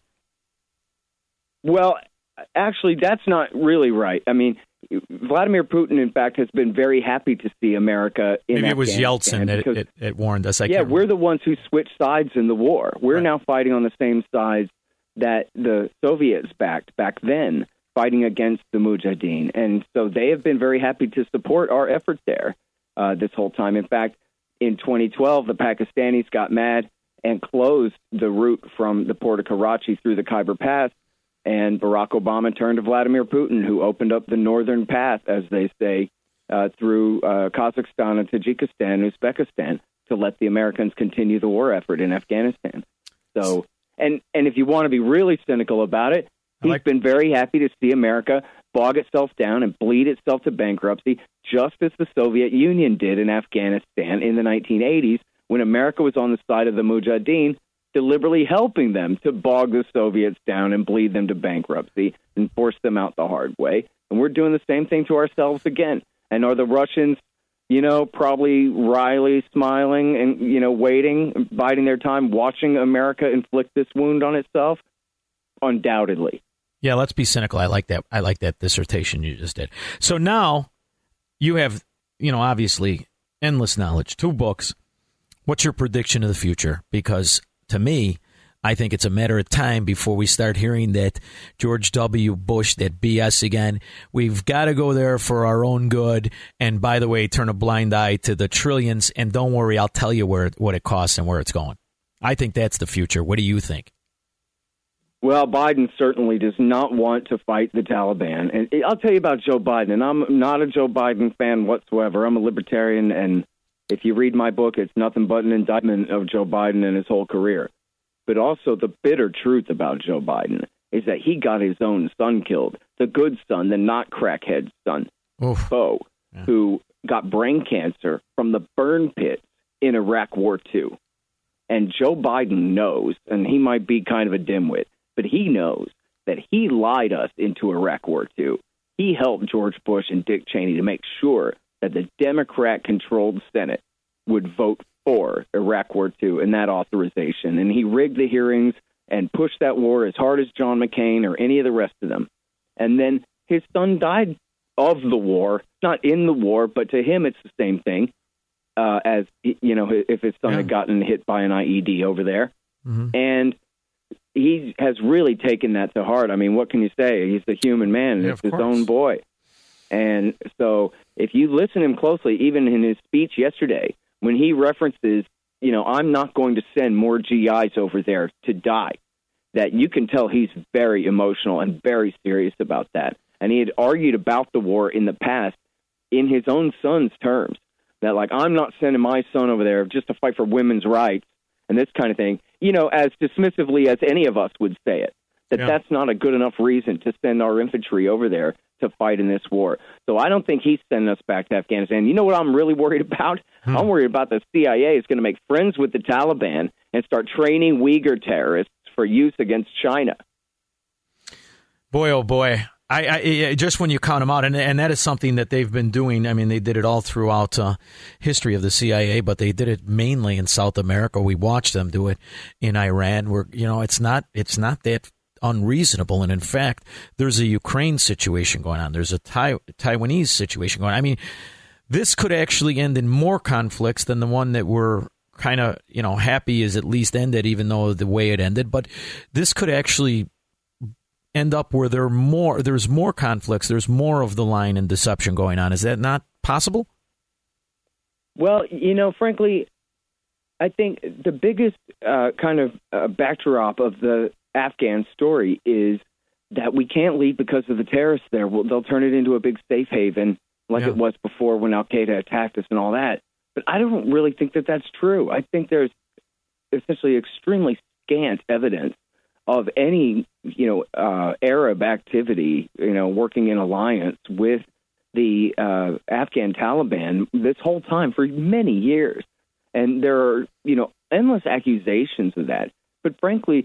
Well, actually, that's not really right. I mean, Vladimir Putin, in fact, has been very happy to see America in Maybe it was Afghanistan Yeltsin that because, it, it warned us. I yeah, can't we're the ones who switched sides in the war. We're Right. now fighting on the same sides that the Soviets backed back then, fighting against the Mujahideen. And so they have been very happy to support our efforts there uh, this whole time. In fact, in twenty twelve, the Pakistanis got mad and closed the route from the port of Karachi through the Khyber Pass. And Barack Obama turned to Vladimir Putin, who opened up the northern path, as they say, uh, through uh, Kazakhstan and Tajikistan and Uzbekistan to let the Americans continue the war effort in Afghanistan. So, and, and if you want to be really cynical about it, he's like- been very happy to see America bog itself down and bleed itself to bankruptcy, just as the Soviet Union did in Afghanistan in the nineteen eighties, when America was on the side of the Mujahideen, deliberately helping them to bog the Soviets down and bleed them to bankruptcy and force them out the hard way. And we're doing the same thing to ourselves again. And are the Russians, you know, probably wryly smiling and, you know, waiting, biding their time, watching America inflict this wound on itself? Undoubtedly. Yeah, let's be cynical. I like that. I like that dissertation you just did. So now you have, you know, obviously endless knowledge, two books. What's your prediction of the future? Because to me, I think it's a matter of time before we start hearing that George W. Bush, that B S again. We've got to go there for our own good. And by the way, turn a blind eye to the trillions. And don't worry, I'll tell you where what it costs and where it's going. I think that's the future. What do you think? Well, Biden certainly does not want to fight the Taliban. And I'll tell you about Joe Biden. And I'm not a Joe Biden fan whatsoever. I'm a libertarian, and if you read my book, it's nothing but an indictment of Joe Biden and his whole career. But also the bitter truth about Joe Biden is that he got his own son killed, the good son, the not crackhead son, Bo, yeah. who got brain cancer from the burn pits in Iraq War Two. And Joe Biden knows, and he might be kind of a dimwit, but he knows that he lied us into Iraq War Two. He helped George Bush and Dick Cheney to make sure that the Democrat-controlled Senate would vote for Iraq War Two and that authorization. And he rigged the hearings and pushed that war as hard as John McCain or any of the rest of them. And then his son died of the war, not in the war, but to him it's the same thing uh, as, you know, if his son yeah. had gotten hit by an I E D over there. Mm-hmm. And he has really taken that to heart. I mean, what can you say? He's a human man, and Yeah, it's of his course. own boy. And so if you listen to him closely, even in his speech yesterday, when he references, you know, I'm not going to send more G Is over there to die, that you can tell he's very emotional and very serious about that. And he had argued about the war in the past in his own son's terms, that, like, I'm not sending my son over there just to fight for women's rights and this kind of thing, you know, as dismissively as any of us would say it, that Yeah. that's not a good enough reason to send our infantry over there to fight in this war. So I don't think he's sending us back to Afghanistan. You know what I'm really worried about? Hmm. I'm worried about the C I A is going to make friends with the Taliban and start training Uyghur terrorists for use against China. Boy, oh boy. I, I just when you count them out, and and that is something that they've been doing. I mean, they did it all throughout uh, history of the C I A, but they did it mainly in South America. We watched them do it in Iran, where, you know, it's not it's not that unreasonable. And in fact, there's a Ukraine situation going on. There's a Tai- Taiwanese situation going on. I mean, this could actually end in more conflicts than the one that we're kind of, you know, happy is at least ended, even though the way it ended. But this could actually end up where there are more, there's more conflicts, there's more of the lying and deception going on. Is that not possible? Well, you know, frankly, I think the biggest uh, kind of uh, backdrop of the Afghan story is that we can't leave because of the terrorists there. Well, they'll turn it into a big safe haven like Yeah. it was before when Al-Qaeda attacked us and all that. But I don't really think that that's true. I think there's essentially extremely scant evidence of any, you know, uh, Arab activity, you know, working in alliance with the uh, Afghan Taliban this whole time for many years. And there are, you know, endless accusations of that. But frankly,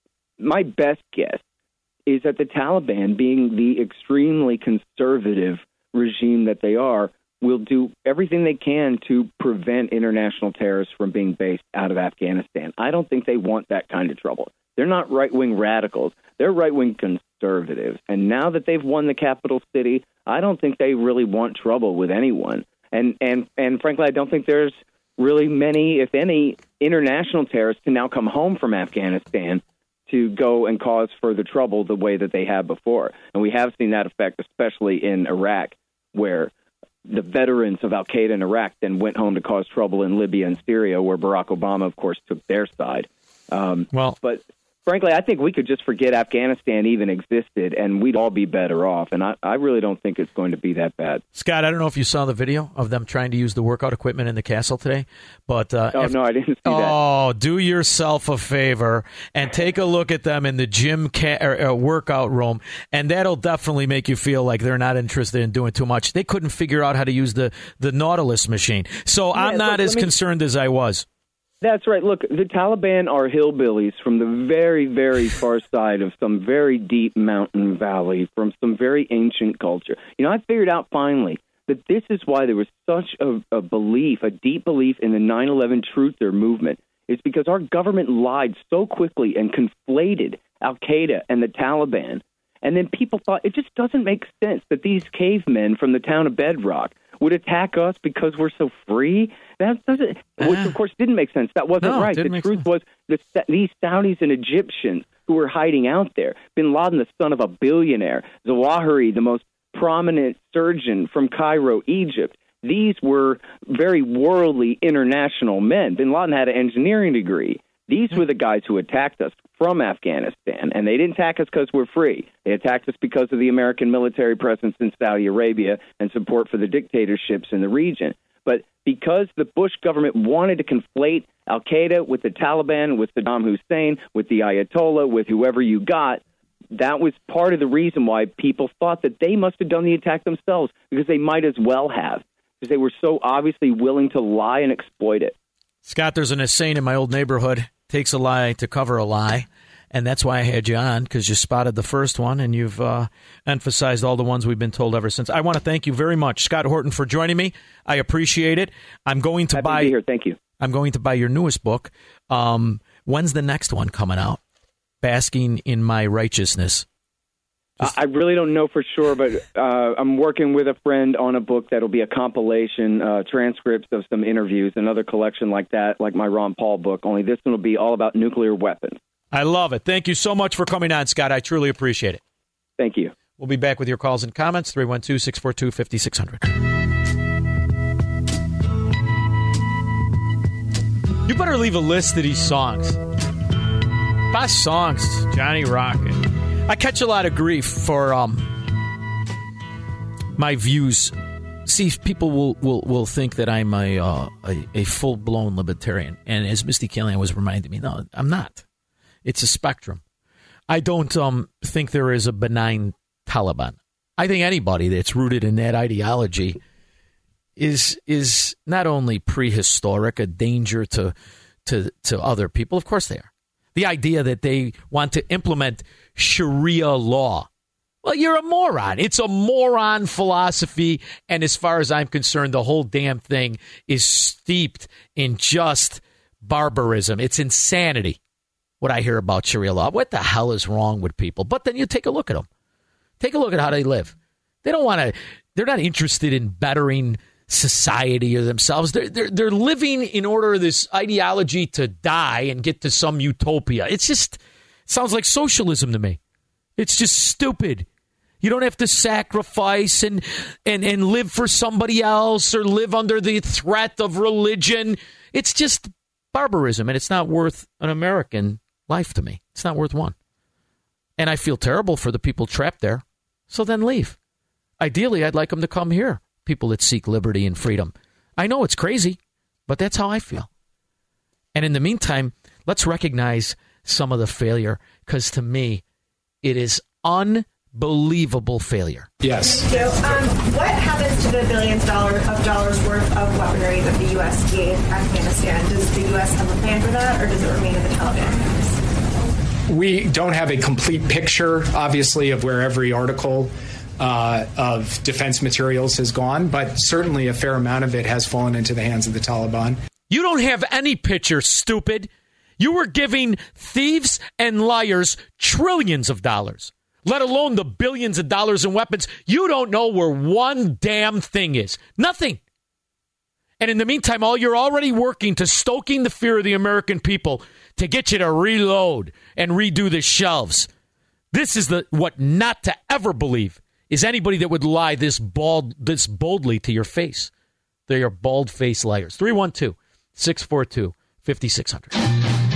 my best guess is that the Taliban, being the extremely conservative regime that they are, will do everything they can to prevent international terrorists from being based out of Afghanistan. I don't think they want that kind of trouble. They're not right-wing radicals. They're right-wing conservatives. And now that they've won the capital city, I don't think they really want trouble with anyone. And and and frankly, I don't think there's really many, if any, international terrorists to now come home from Afghanistan to go and cause further trouble the way that they have before. And we have seen that effect, especially in Iraq, where the veterans of Al-Qaeda in Iraq then went home to cause trouble in Libya and Syria, where Barack Obama, of course, took their side. Um, well, but frankly, I think we could just forget Afghanistan even existed, and we'd all be better off. And I, I really don't think it's going to be that bad. Scott, I don't know if you saw the video of them trying to use the workout equipment in the castle today, but uh, oh if, no, I didn't see that. Oh, do yourself a favor and take a look at them in the gym ca- or, uh, workout room, and that'll definitely make you feel like they're not interested in doing too much. They couldn't figure out how to use the the Nautilus machine, so Yeah, I'm not look, as let me- concerned as I was. That's right. Look, the Taliban are hillbillies from the very, very far side of some very deep mountain valley, from some very ancient culture. You know, I figured out finally that this is why there was such a, a belief, a deep belief in the nine eleven truther movement. It's because our government lied so quickly and conflated Al-Qaeda and the Taliban. And then people thought it just doesn't make sense that these cavemen from the town of Bedrock would attack us because we're so free. That doesn't, which of course didn't make sense. That wasn't No, it right. didn't The make truth was that these Saudis and Egyptians who were hiding out there, Bin Laden, the son of a billionaire, Zawahiri, the most prominent surgeon from Cairo, Egypt, these were very worldly international men. Bin Laden had an engineering degree. These were the guys who attacked us from Afghanistan, and they didn't attack us because we're free. They attacked us because of the American military presence in Saudi Arabia and support for the dictatorships in the region. But because the Bush government wanted to conflate Al-Qaeda with the Taliban, with Saddam Hussein, with the Ayatollah, with whoever you got, that was part of the reason why people thought that they must have done the attack themselves, because they might as well have, because they were so obviously willing to lie and exploit it. Scott, there's an insane in my old neighborhood. Takes a lie to cover a lie. And that's why I had you on, because you spotted the first one, and you've uh, emphasized all the ones we've been told ever since. I want to thank you very much, Scott Horton, for joining me. I appreciate it. I'm going to Happy buy. to be here. Thank you. I'm going to buy your newest book. Um, when's the next one coming out? Basking in My Righteousness. I really don't know for sure, but uh, I'm working with a friend on a book that'll be a compilation, uh, transcripts of some interviews, another collection like that, like my Ron Paul book, only this one will be all about nuclear weapons. I love it. Thank you so much for coming on, Scott. I truly appreciate it. Thank you. We'll be back with your calls and comments, three one two, six four two, five six zero zero. You better leave a list of these songs. Best songs, Johnny Rocket. I catch a lot of grief for um, my views. See, people will, will, will think that I'm a, uh, a, a full-blown libertarian. And as Misty Callahan was reminding me, no, I'm not. It's a spectrum. I don't um, think there is a benign Taliban. I think anybody that's rooted in that ideology is is not only prehistoric, a danger to to to other people. Of course they are. The idea that they want to implement Sharia law. Well, you're a moron. It's a moron philosophy. And as far as I'm concerned, the whole damn thing is steeped in just barbarism. It's insanity what I hear about Sharia law. What the hell is wrong with people? But then you take a look at them. Take a look at how they live. They don't want to, they're not interested in bettering society or themselves. They're, they're, they're living in order of this ideology to die and get to some utopia. It's just, it sounds like socialism to me. It's just stupid. You don't have to sacrifice and, and, and live for somebody else or live under the threat of religion. It's just barbarism, and it's not worth an American life to me. It's not worth one. And I feel terrible for the people trapped there. So then leave. Ideally, I'd like them to come here, people that seek liberty and freedom. I know it's crazy, but that's how I feel. And in the meantime, let's recognize some of the failure, because to me, it is unbelievable failure. Yes. So, um, what happens to the billions dollar of dollars worth of weaponry that the U S gave Afghanistan? Does the U S have a plan for that, or does it remain in the Taliban hands? We don't have a complete picture, obviously, of where every article uh, of defense materials has gone, but certainly a fair amount of it has fallen into the hands of the Taliban. You don't have any picture, stupid. You were giving thieves and liars trillions of dollars, let alone the billions of dollars in weapons. You don't know where one damn thing is. Nothing. And in the meantime, all you're already working to stoking the fear of the American people to get you to reload and redo the shelves. This is the what not to ever believe is anybody that would lie this bald, this boldly to your face. They are bald-faced liars. three one two, six four two, five six zero zero.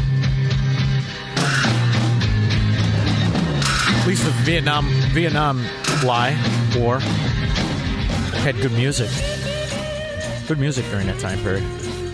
At least the Vietnam Vietnam lie war had good music. Good music during that time period.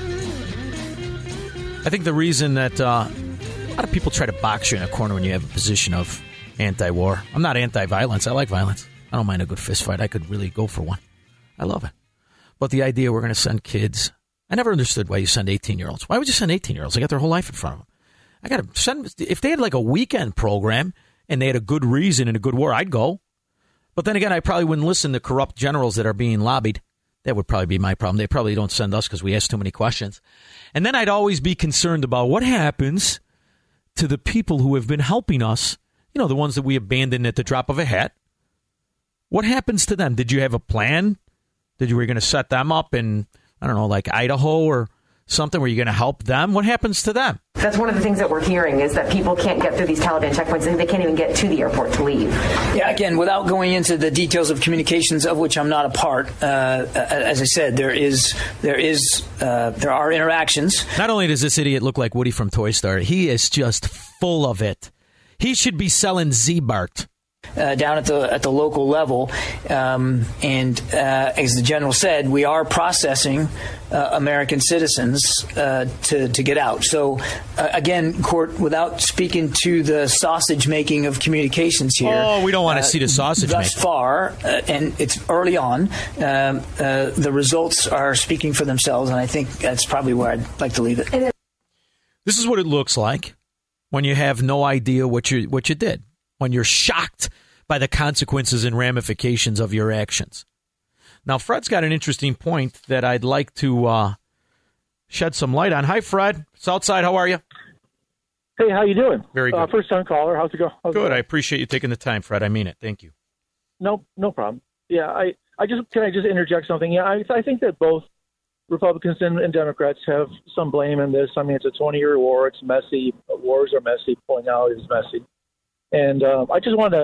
I think the reason that uh, a lot of people try to box you in a corner when you have a position of anti-war. I'm not anti-violence. I like violence. I don't mind a good fist fight. I could really go for one. I love it. But the idea we're going to send kids, I never understood why you send eighteen-year-olds. Why would you send eighteen-year-olds? They got their whole life in front of them. I got to send, if they had like a weekend program and they had a good reason and a good war, I'd go. But then again, I probably wouldn't listen to corrupt generals that are being lobbied. That would probably be my problem. They probably don't send us because we ask too many questions. And then I'd always be concerned about what happens to the people who have been helping us, you know, the ones that we abandoned at the drop of a hat. What happens to them? Did you have a plan? Did you were going to set them up in, I don't know, like Idaho or something? Were you going to help them? What happens to them? That's one of the things that we're hearing is that people can't get through these Taliban checkpoints and they can't even get to the airport to leave. Yeah, again, without going into the details of communications of which I'm not a part, uh, as I said, there is there is uh, there are interactions. Not only does this idiot look like Woody from Toy Story, he is just full of it. He should be selling Z-Bart. Uh, down at the at the local level, um, and uh, as the general said, we are processing uh, American citizens uh, to to get out. So uh, again, court, without speaking to the sausage making of communications here. Oh, we don't want to uh, see the sausage. Thus making. far, uh, and it's early on. Um, uh, the results are speaking for themselves, and I think that's probably where I'd like to leave it. This is what it looks like when you have no idea what you what you did. When you're shocked by the consequences and ramifications of your actions. Now, Fred's got an interesting point that I'd like to uh, shed some light on. Hi, Fred. Southside, how are you? Hey, how you doing? Very good. Uh, first time caller. How's it go? How's good. It going? I appreciate you taking the time, Fred. I mean it. Thank you. No, no problem. Yeah, I, I just can I just interject something? Yeah, I, I think that both Republicans and, and Democrats have some blame in this. I mean, it's a twenty-year war. It's messy. Wars are messy. Pulling out is messy. And um, I just wanted to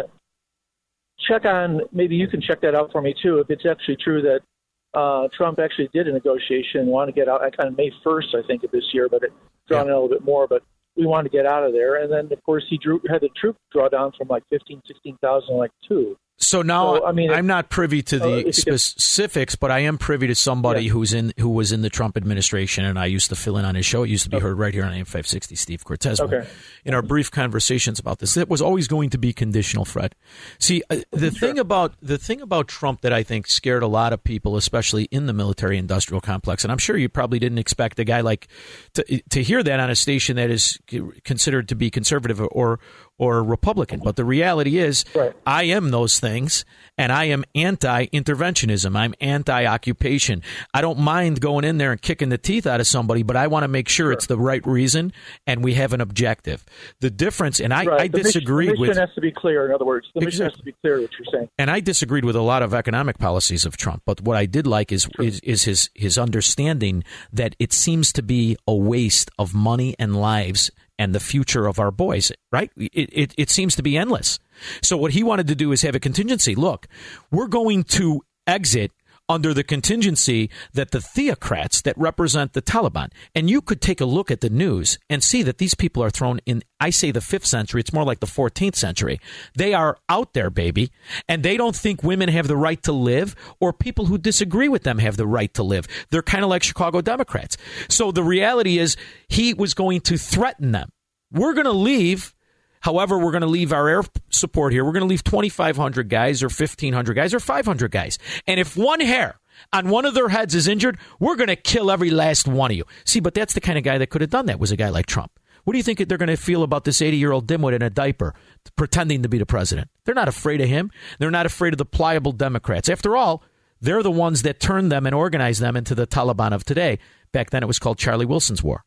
check on, maybe you can check that out for me, too, if it's actually true that uh, Trump actually did a negotiation and wanted to get out at kind of May first, I think, of this year, but it drawn in a little bit more. But we wanted to get out of there. And then, of course, he drew had the troop draw down from like fifteen, sixteen thousand, like two. So now So, I mean, I'm not privy to uh, the if you could- specifics, but I am privy to somebody Yeah. who's in who was in the Trump administration, and I used to fill in on his show. It used to be heard right here on A M five sixty. Steve Cortez. Okay. In our brief conversations about this, it was always going to be conditional, Fred. See, uh, the thing about the thing about Trump that I think scared a lot of people, especially in the military-industrial complex, and I'm sure you probably didn't expect a guy like to to hear that on a station that is considered to be conservative or or Republican. But the reality is, I am those things, and I am anti-interventionism. I'm anti-occupation. I don't mind going in there and kicking the teeth out of somebody, but I want to make sure it's the right reason and we have an objective. The difference, and I, Right. I The mission- disagreed the mission with... has to be clear, in other words. The mission has Exactly. to be clear what you're saying. And I disagreed with a lot of economic policies of Trump, but what I did like is is, is his his understanding that it seems to be a waste of money and lives and the future of our boys, right? It, it it seems to be endless. So what he wanted to do is have a contingency. Look, we're going to exit under the contingency that the theocrats that represent the Taliban, and you could take a look at the news and see that these people are thrown in, I say the fifth century, it's more like the fourteenth century. They are out there, baby, and they don't think women have the right to live or people who disagree with them have the right to live. They're kind of like Chicago Democrats. So the reality is he was going to threaten them. We're going to leave. However, we're going to leave our air support here. We're going to leave twenty-five hundred guys or fifteen hundred guys or five hundred guys. And if one hair on one of their heads is injured, we're going to kill every last one of you. See, but that's the kind of guy that could have done that, was a guy like Trump. What do you think they're going to feel about this eighty-year-old dimwit in a diaper pretending to be the president? They're not afraid of him. They're not afraid of the pliable Democrats. After all, they're the ones that turned them and organized them into the Taliban of today. Back then it was called Charlie Wilson's War.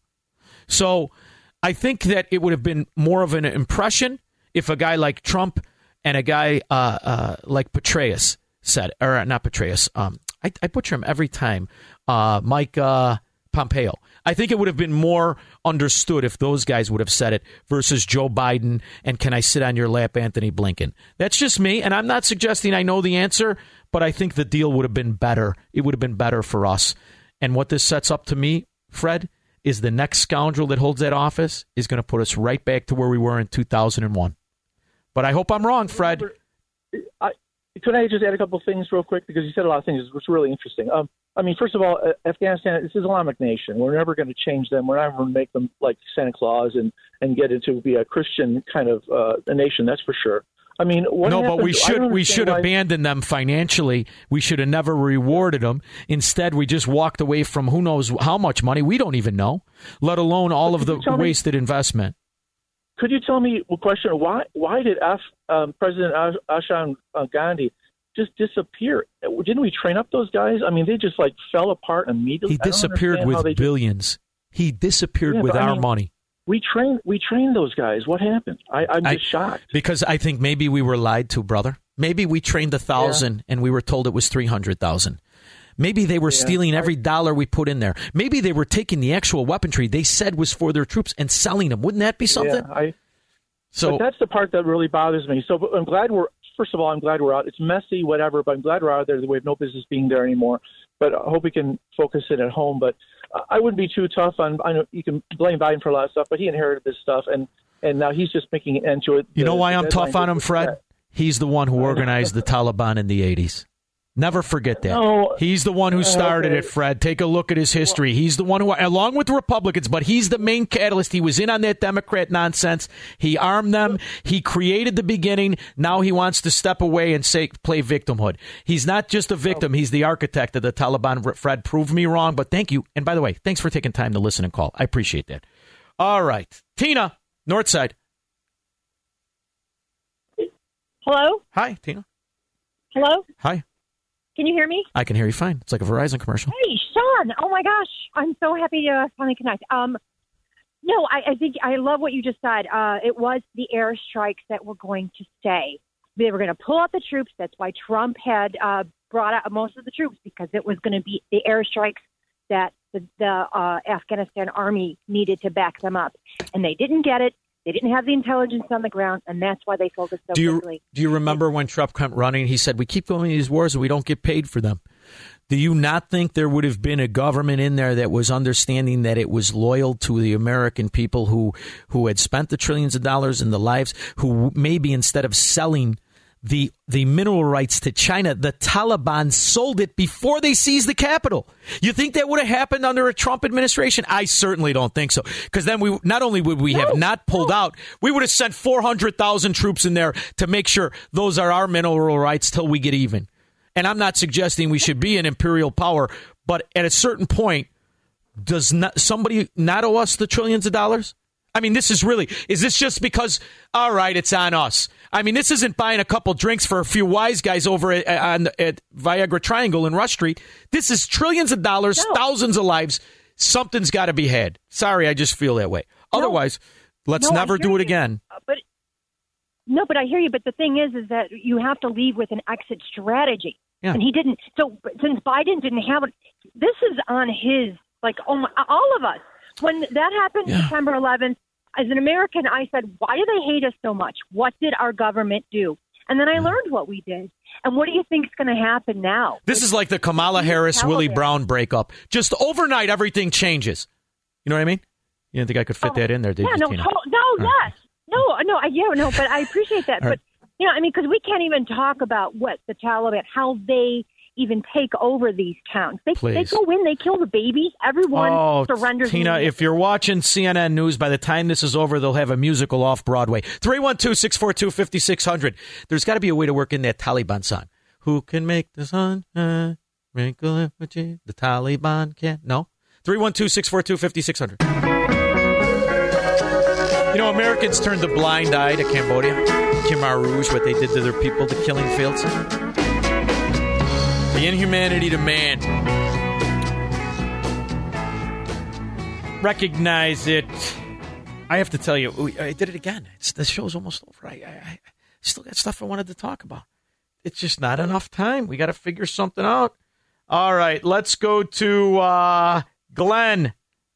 So I think that it would have been more of an impression if a guy like Trump and a guy uh, uh, like Petraeus said, or not Petraeus, um, I, I butcher him every time, uh, Mike uh, Pompeo. I think it would have been more understood if those guys would have said it versus Joe Biden and can I sit on your lap, Anthony Blinken. That's just me, and I'm not suggesting I know the answer, but I think the deal would have been better. It would have been better for us. And what this sets up to me, Fred, is the next scoundrel that holds that office is going to put us right back to where we were in two thousand one. But I hope I'm wrong, Fred. I, could I just add a couple of things real quick? Because you said a lot of things, which was really interesting. Um, I mean, first of all, uh, Afghanistan is an Islamic nation. We're never going to change them. We're never going to make them like Santa Claus and, and get it to be a Christian kind of uh, a nation, that's for sure. I mean, what no, but happens- we I should don't we understand should why- abandon them financially. We should have never rewarded them. Instead, we just walked away from who knows how much money. We don't even know, let alone all of the tell me- wasted investment. Could you tell me a question? Why why did Af, um, President Ash, Ashan uh, Gandhi just disappear? Didn't we train up those guys? I mean, they just like fell apart immediately. He I don't disappeared understand how with they just- billions. He disappeared Yeah, with but I our mean, money. We trained we trained those guys. What happened? I, I'm just I- shocked. Because I think maybe we were lied to, brother. Maybe we trained a thousand and we were told it was three hundred thousand. Maybe they were Yeah, stealing I- every dollar we put in there. Maybe they were taking the actual weaponry they said was for their troops and selling them. Wouldn't that be something? Yeah, I, So- but that's the part that really bothers me. So but I'm glad we're. First of all, I'm glad we're out. It's messy, whatever, but I'm glad we're out there. We have no business being there anymore. But I hope we can focus it at home. But I wouldn't be too tough on. I know you can blame Biden for a lot of stuff, but he inherited this stuff, and and now he's just making an end to it. You know The- why the I'm deadline tough on him, was Fred? set. He's the one who organized the Taliban in the eighties. Never forget that. No. He's the one who started Okay. it, Fred. Take a look at his history. He's the one who, along with the Republicans, but he's the main catalyst. He was in on that Democrat nonsense. He armed them. He created the beginning. Now he wants to step away and say, play victimhood. He's not just a victim. He's the architect of the Taliban. Fred, prove me wrong, but thank you. And by the way, thanks for taking time to listen and call. I appreciate that. All right. Tina, Northside. Hello? Hi, Tina. Hello? Hi. Can you hear me? I can hear you fine. It's like a Verizon commercial. Hey, Sean. Oh, my gosh. I'm so happy to finally connect. Um, no, I, I think I love what you just said. Uh, it was the airstrikes that were going to stay. They were going to pull out the troops. That's why Trump had uh, brought out most of the troops, because it was going to be the airstrikes that the, the uh, Afghanistan army needed to back them up. And they didn't get it. They didn't have the intelligence on the ground, and that's why they folded so do you, quickly. Do you remember when Trump kept running? He said, we keep going to these wars and we don't get paid for them. Do you not think there would have been a government in there that was understanding that it was loyal to the American people who, who had spent the trillions of dollars in the lives, who maybe instead of selling the the mineral rights to China, the Taliban sold it before they seized the capital? You think that would have happened under a Trump administration? I certainly don't think so. Because then we not only would we no, have not pulled no. out, we would have sent four hundred thousand troops in there to make sure those are our mineral rights till we get even. And I'm not suggesting we should be an imperial power, but at a certain point, does not somebody not owe us the trillions of dollars? I mean, this is really, is this just because, all right, it's on us? I mean, this isn't buying a couple drinks for a few wise guys over at, at, at Viagra Triangle in Rush Street. This is trillions of dollars, no. thousands of lives. Something's got to be had. Sorry, I just feel that way. No. Otherwise, let's no, never do it you. again. Uh, but No, but I hear you. But the thing is, is that you have to leave with an exit strategy. Yeah. And he didn't. So since Biden didn't have it, this is on his, like, oh my, all of us. When that happened, yeah. September eleventh, as an American, I said, why do they hate us so much? What did our government do? And then I learned what we did. And what do you think is going to happen now? This is like the Kamala Harris, Willie Brown breakup. Just overnight, everything changes. You know what I mean? You didn't think I could fit oh, that in there, did yeah, you, no, Tina? To- no, All yes. right. No, no, I, yeah, no, but I appreciate that. All but, right. you know, I mean, because we can't even talk about what the Taliban, how they even take over these towns. They, they go in, they kill the babies. Everyone oh, surrenders. Tina, if you're watching C N N News, by the time this is over, they'll have a musical off Broadway. three one two, six four two, five six zero zero. There's got to be a way to work in that Taliban song. Who can make the sun uh, wrinkle it with you? The Taliban can. No? three one two, six four two, five six zero zero. You know, Americans turned a blind eye to Cambodia, Khmer Rouge, what they did to their people, the killing fields. The inhumanity to man. Recognize it. I have to tell you, I did it again. It's, the show's almost over. I, I, I still got stuff I wanted to talk about. It's just not enough time. We got to figure something out. All right, let's go to uh, Glenn.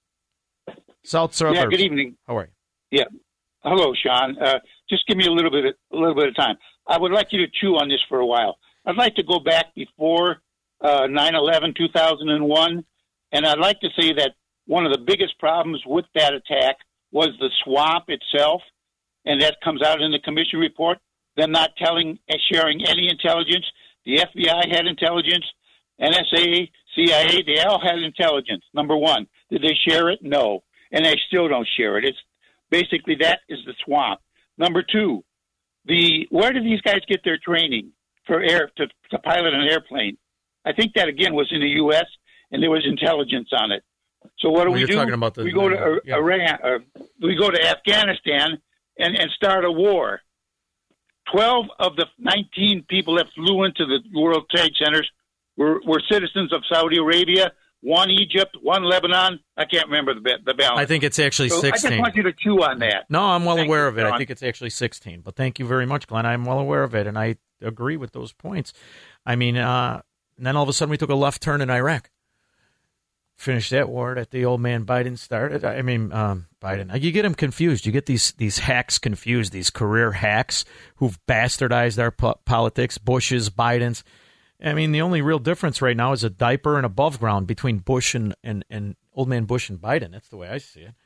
South Suburbs. Yeah, good evening. How are you? Yeah. Hello, Sean. Uh, just give me a little bit of, a little bit of time. I would like you to chew on this for a while. I'd like to go back before uh, nine eleven, two thousand one, and I'd like to say that one of the biggest problems with that attack was the swamp itself, and that comes out in the commission report. Them not telling, sharing any intelligence. The F B I had intelligence, N S A, C I A, they all had intelligence. Number one, did they share it? No, and they still don't share it. It's basically that is the swamp. Number two, the where do these guys get their training for air to, to pilot an airplane? I think that again was in the U S and there was intelligence on it. So what do well, we you're do? Talking about the, we go to uh, yeah. Iran, uh, we go to Afghanistan and, and start a war. Twelve of the nineteen people that flew into the World Trade Centers were, were citizens of Saudi Arabia. One Egypt, one Lebanon. I can't remember the the balance. I think it's actually so sixteen. I just want you to chew on that. No, I'm well thank aware you, of it. John. I think it's actually sixteen. But thank you very much, Glenn. I'm well aware of it, and I agree with those points. I mean, uh, and then all of a sudden we took a left turn in Iraq. Finished that war that the old man Biden started. I mean, um, Biden. You get him confused. You get these these hacks confused, these career hacks who've bastardized our po- politics, Bush's, Biden's. I mean, the only real difference right now is a diaper and above ground between Bush and, and, and old man Bush and Biden. That's the way I see it.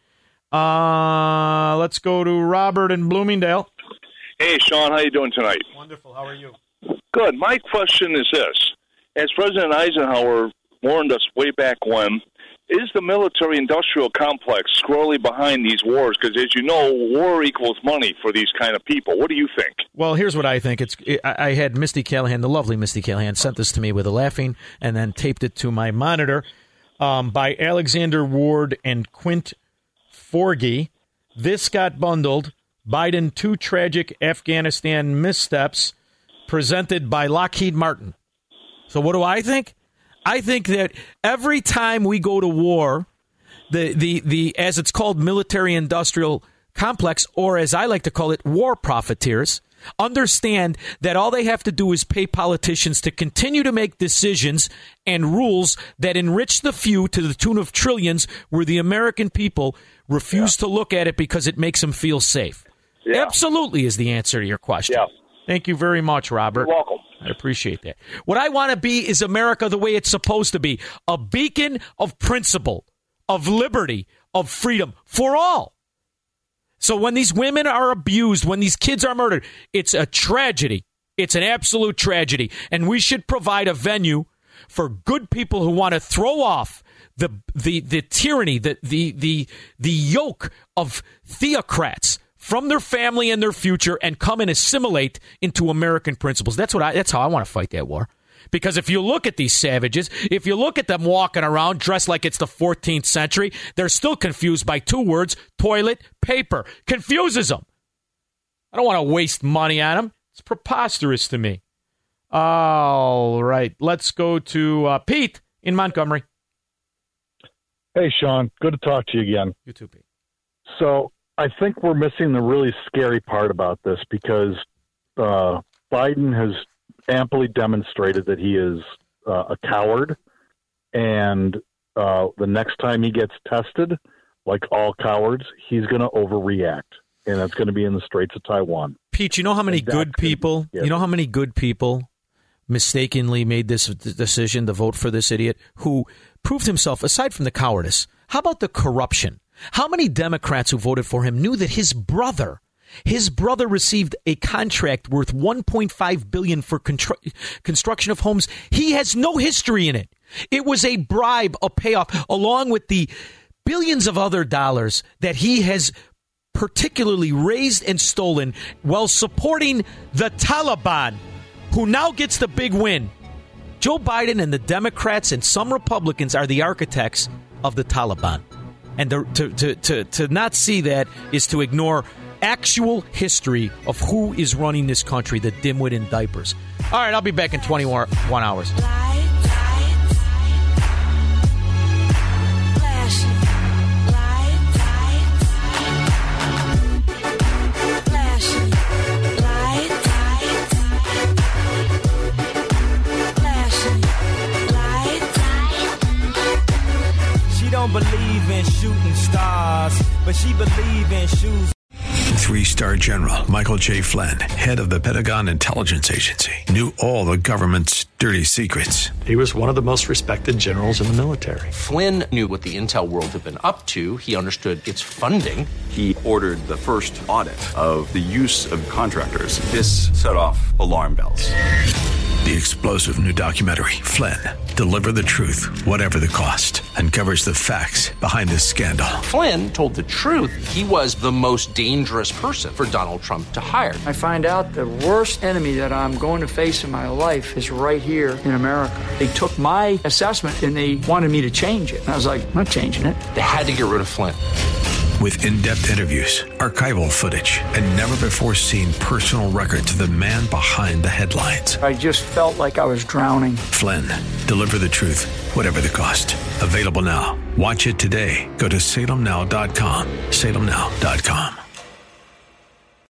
Uh, let's go to Robert in Bloomingdale. Hey, Sean, how you doing tonight? Wonderful. How are you? Good. My question is this. As President Eisenhower warned us way back when, is the military-industrial complex squarely behind these wars? Because, as you know, war equals money for these kind of people. What do you think? Well, here's what I think. It's it, I had Misty Callahan, the lovely Misty Callahan, sent this to me with a laughing and then taped it to my monitor um, by Alexander Ward and Quint Forgy. This got bundled. Biden, two tragic Afghanistan missteps presented by Lockheed Martin. So what do I think? I think that every time we go to war, the, the, the as it's called, military-industrial complex, or as I like to call it, war profiteers, understand that all they have to do is pay politicians to continue to make decisions and rules that enrich the few to the tune of trillions, where the American people refuse yeah. to look at it because it makes them feel safe. Yeah. Absolutely is the answer to your question. Yeah. Thank you very much, Robert. You're welcome. I appreciate that. What I want to be is America the way it's supposed to be, a beacon of principle, of liberty, of freedom for all. So when these women are abused, when these kids are murdered, it's a tragedy. It's an absolute tragedy. And we should provide a venue for good people who want to throw off the the the tyranny, the the the the yoke of theocrats from their family and their future, and come and assimilate into American principles. That's what I that's how I want to fight that war. Because if you look at these savages, if you look at them walking around dressed like it's the fourteenth century, they're still confused by two words, toilet paper. Confuses them. I don't want to waste money on them. It's preposterous to me. All right. Let's go to uh, Pete in Montgomery. Hey, Sean. Good to talk to you again. You too, Pete. So I think we're missing the really scary part about this, because uh, Biden has amply demonstrated that he is uh, a coward, and uh, the next time he gets tested, like all cowards, he's going to overreact, and that's going to be in the Straits of Taiwan. Pete, you know how many good people, you know how many good people mistakenly made this decision to vote for this idiot who proved himself, aside from the cowardice, how about the corruption? How many Democrats who voted for him knew that his brother His brother received a contract worth one point five billion dollars for constru- construction of homes. He has no history in it. It was a bribe, a payoff, along with the billions of other dollars that he has particularly raised and stolen while supporting the Taliban, who now gets the big win. Joe Biden and the Democrats and some Republicans are the architects of the Taliban. And to, to, to, to, to not see that is to ignore actual history of who is running this country, the dimwit in diapers. All right, I'll be back in twenty-one hours. She don't believe in shooting stars, but she believe in shoes. Three-star General Michael J. Flynn, head of the Pentagon Intelligence Agency, knew all the government's dirty secrets. He was one of the most respected generals in the military. Flynn knew what the intel world had been up to. He understood its funding. He ordered the first audit of the use of contractors. This set off alarm bells. The explosive new documentary, Flynn, Deliver the Truth, Whatever the Cost, uncovers the facts behind this scandal. Flynn told the truth. He was the most dangerous person for Donald Trump to hire. I find out the worst enemy that I'm going to face in my life is right here in America. They took my assessment and they wanted me to change it. And I was like, I'm not changing it. They had to get rid of Flynn. With in-depth interviews, archival footage, and never-before-seen personal records of the man behind the headlines. I just felt like I was drowning. Flynn, Deliver the Truth, Whatever the Cost. Available now. Watch it today. Go to Salem Now dot com. Salem Now dot com.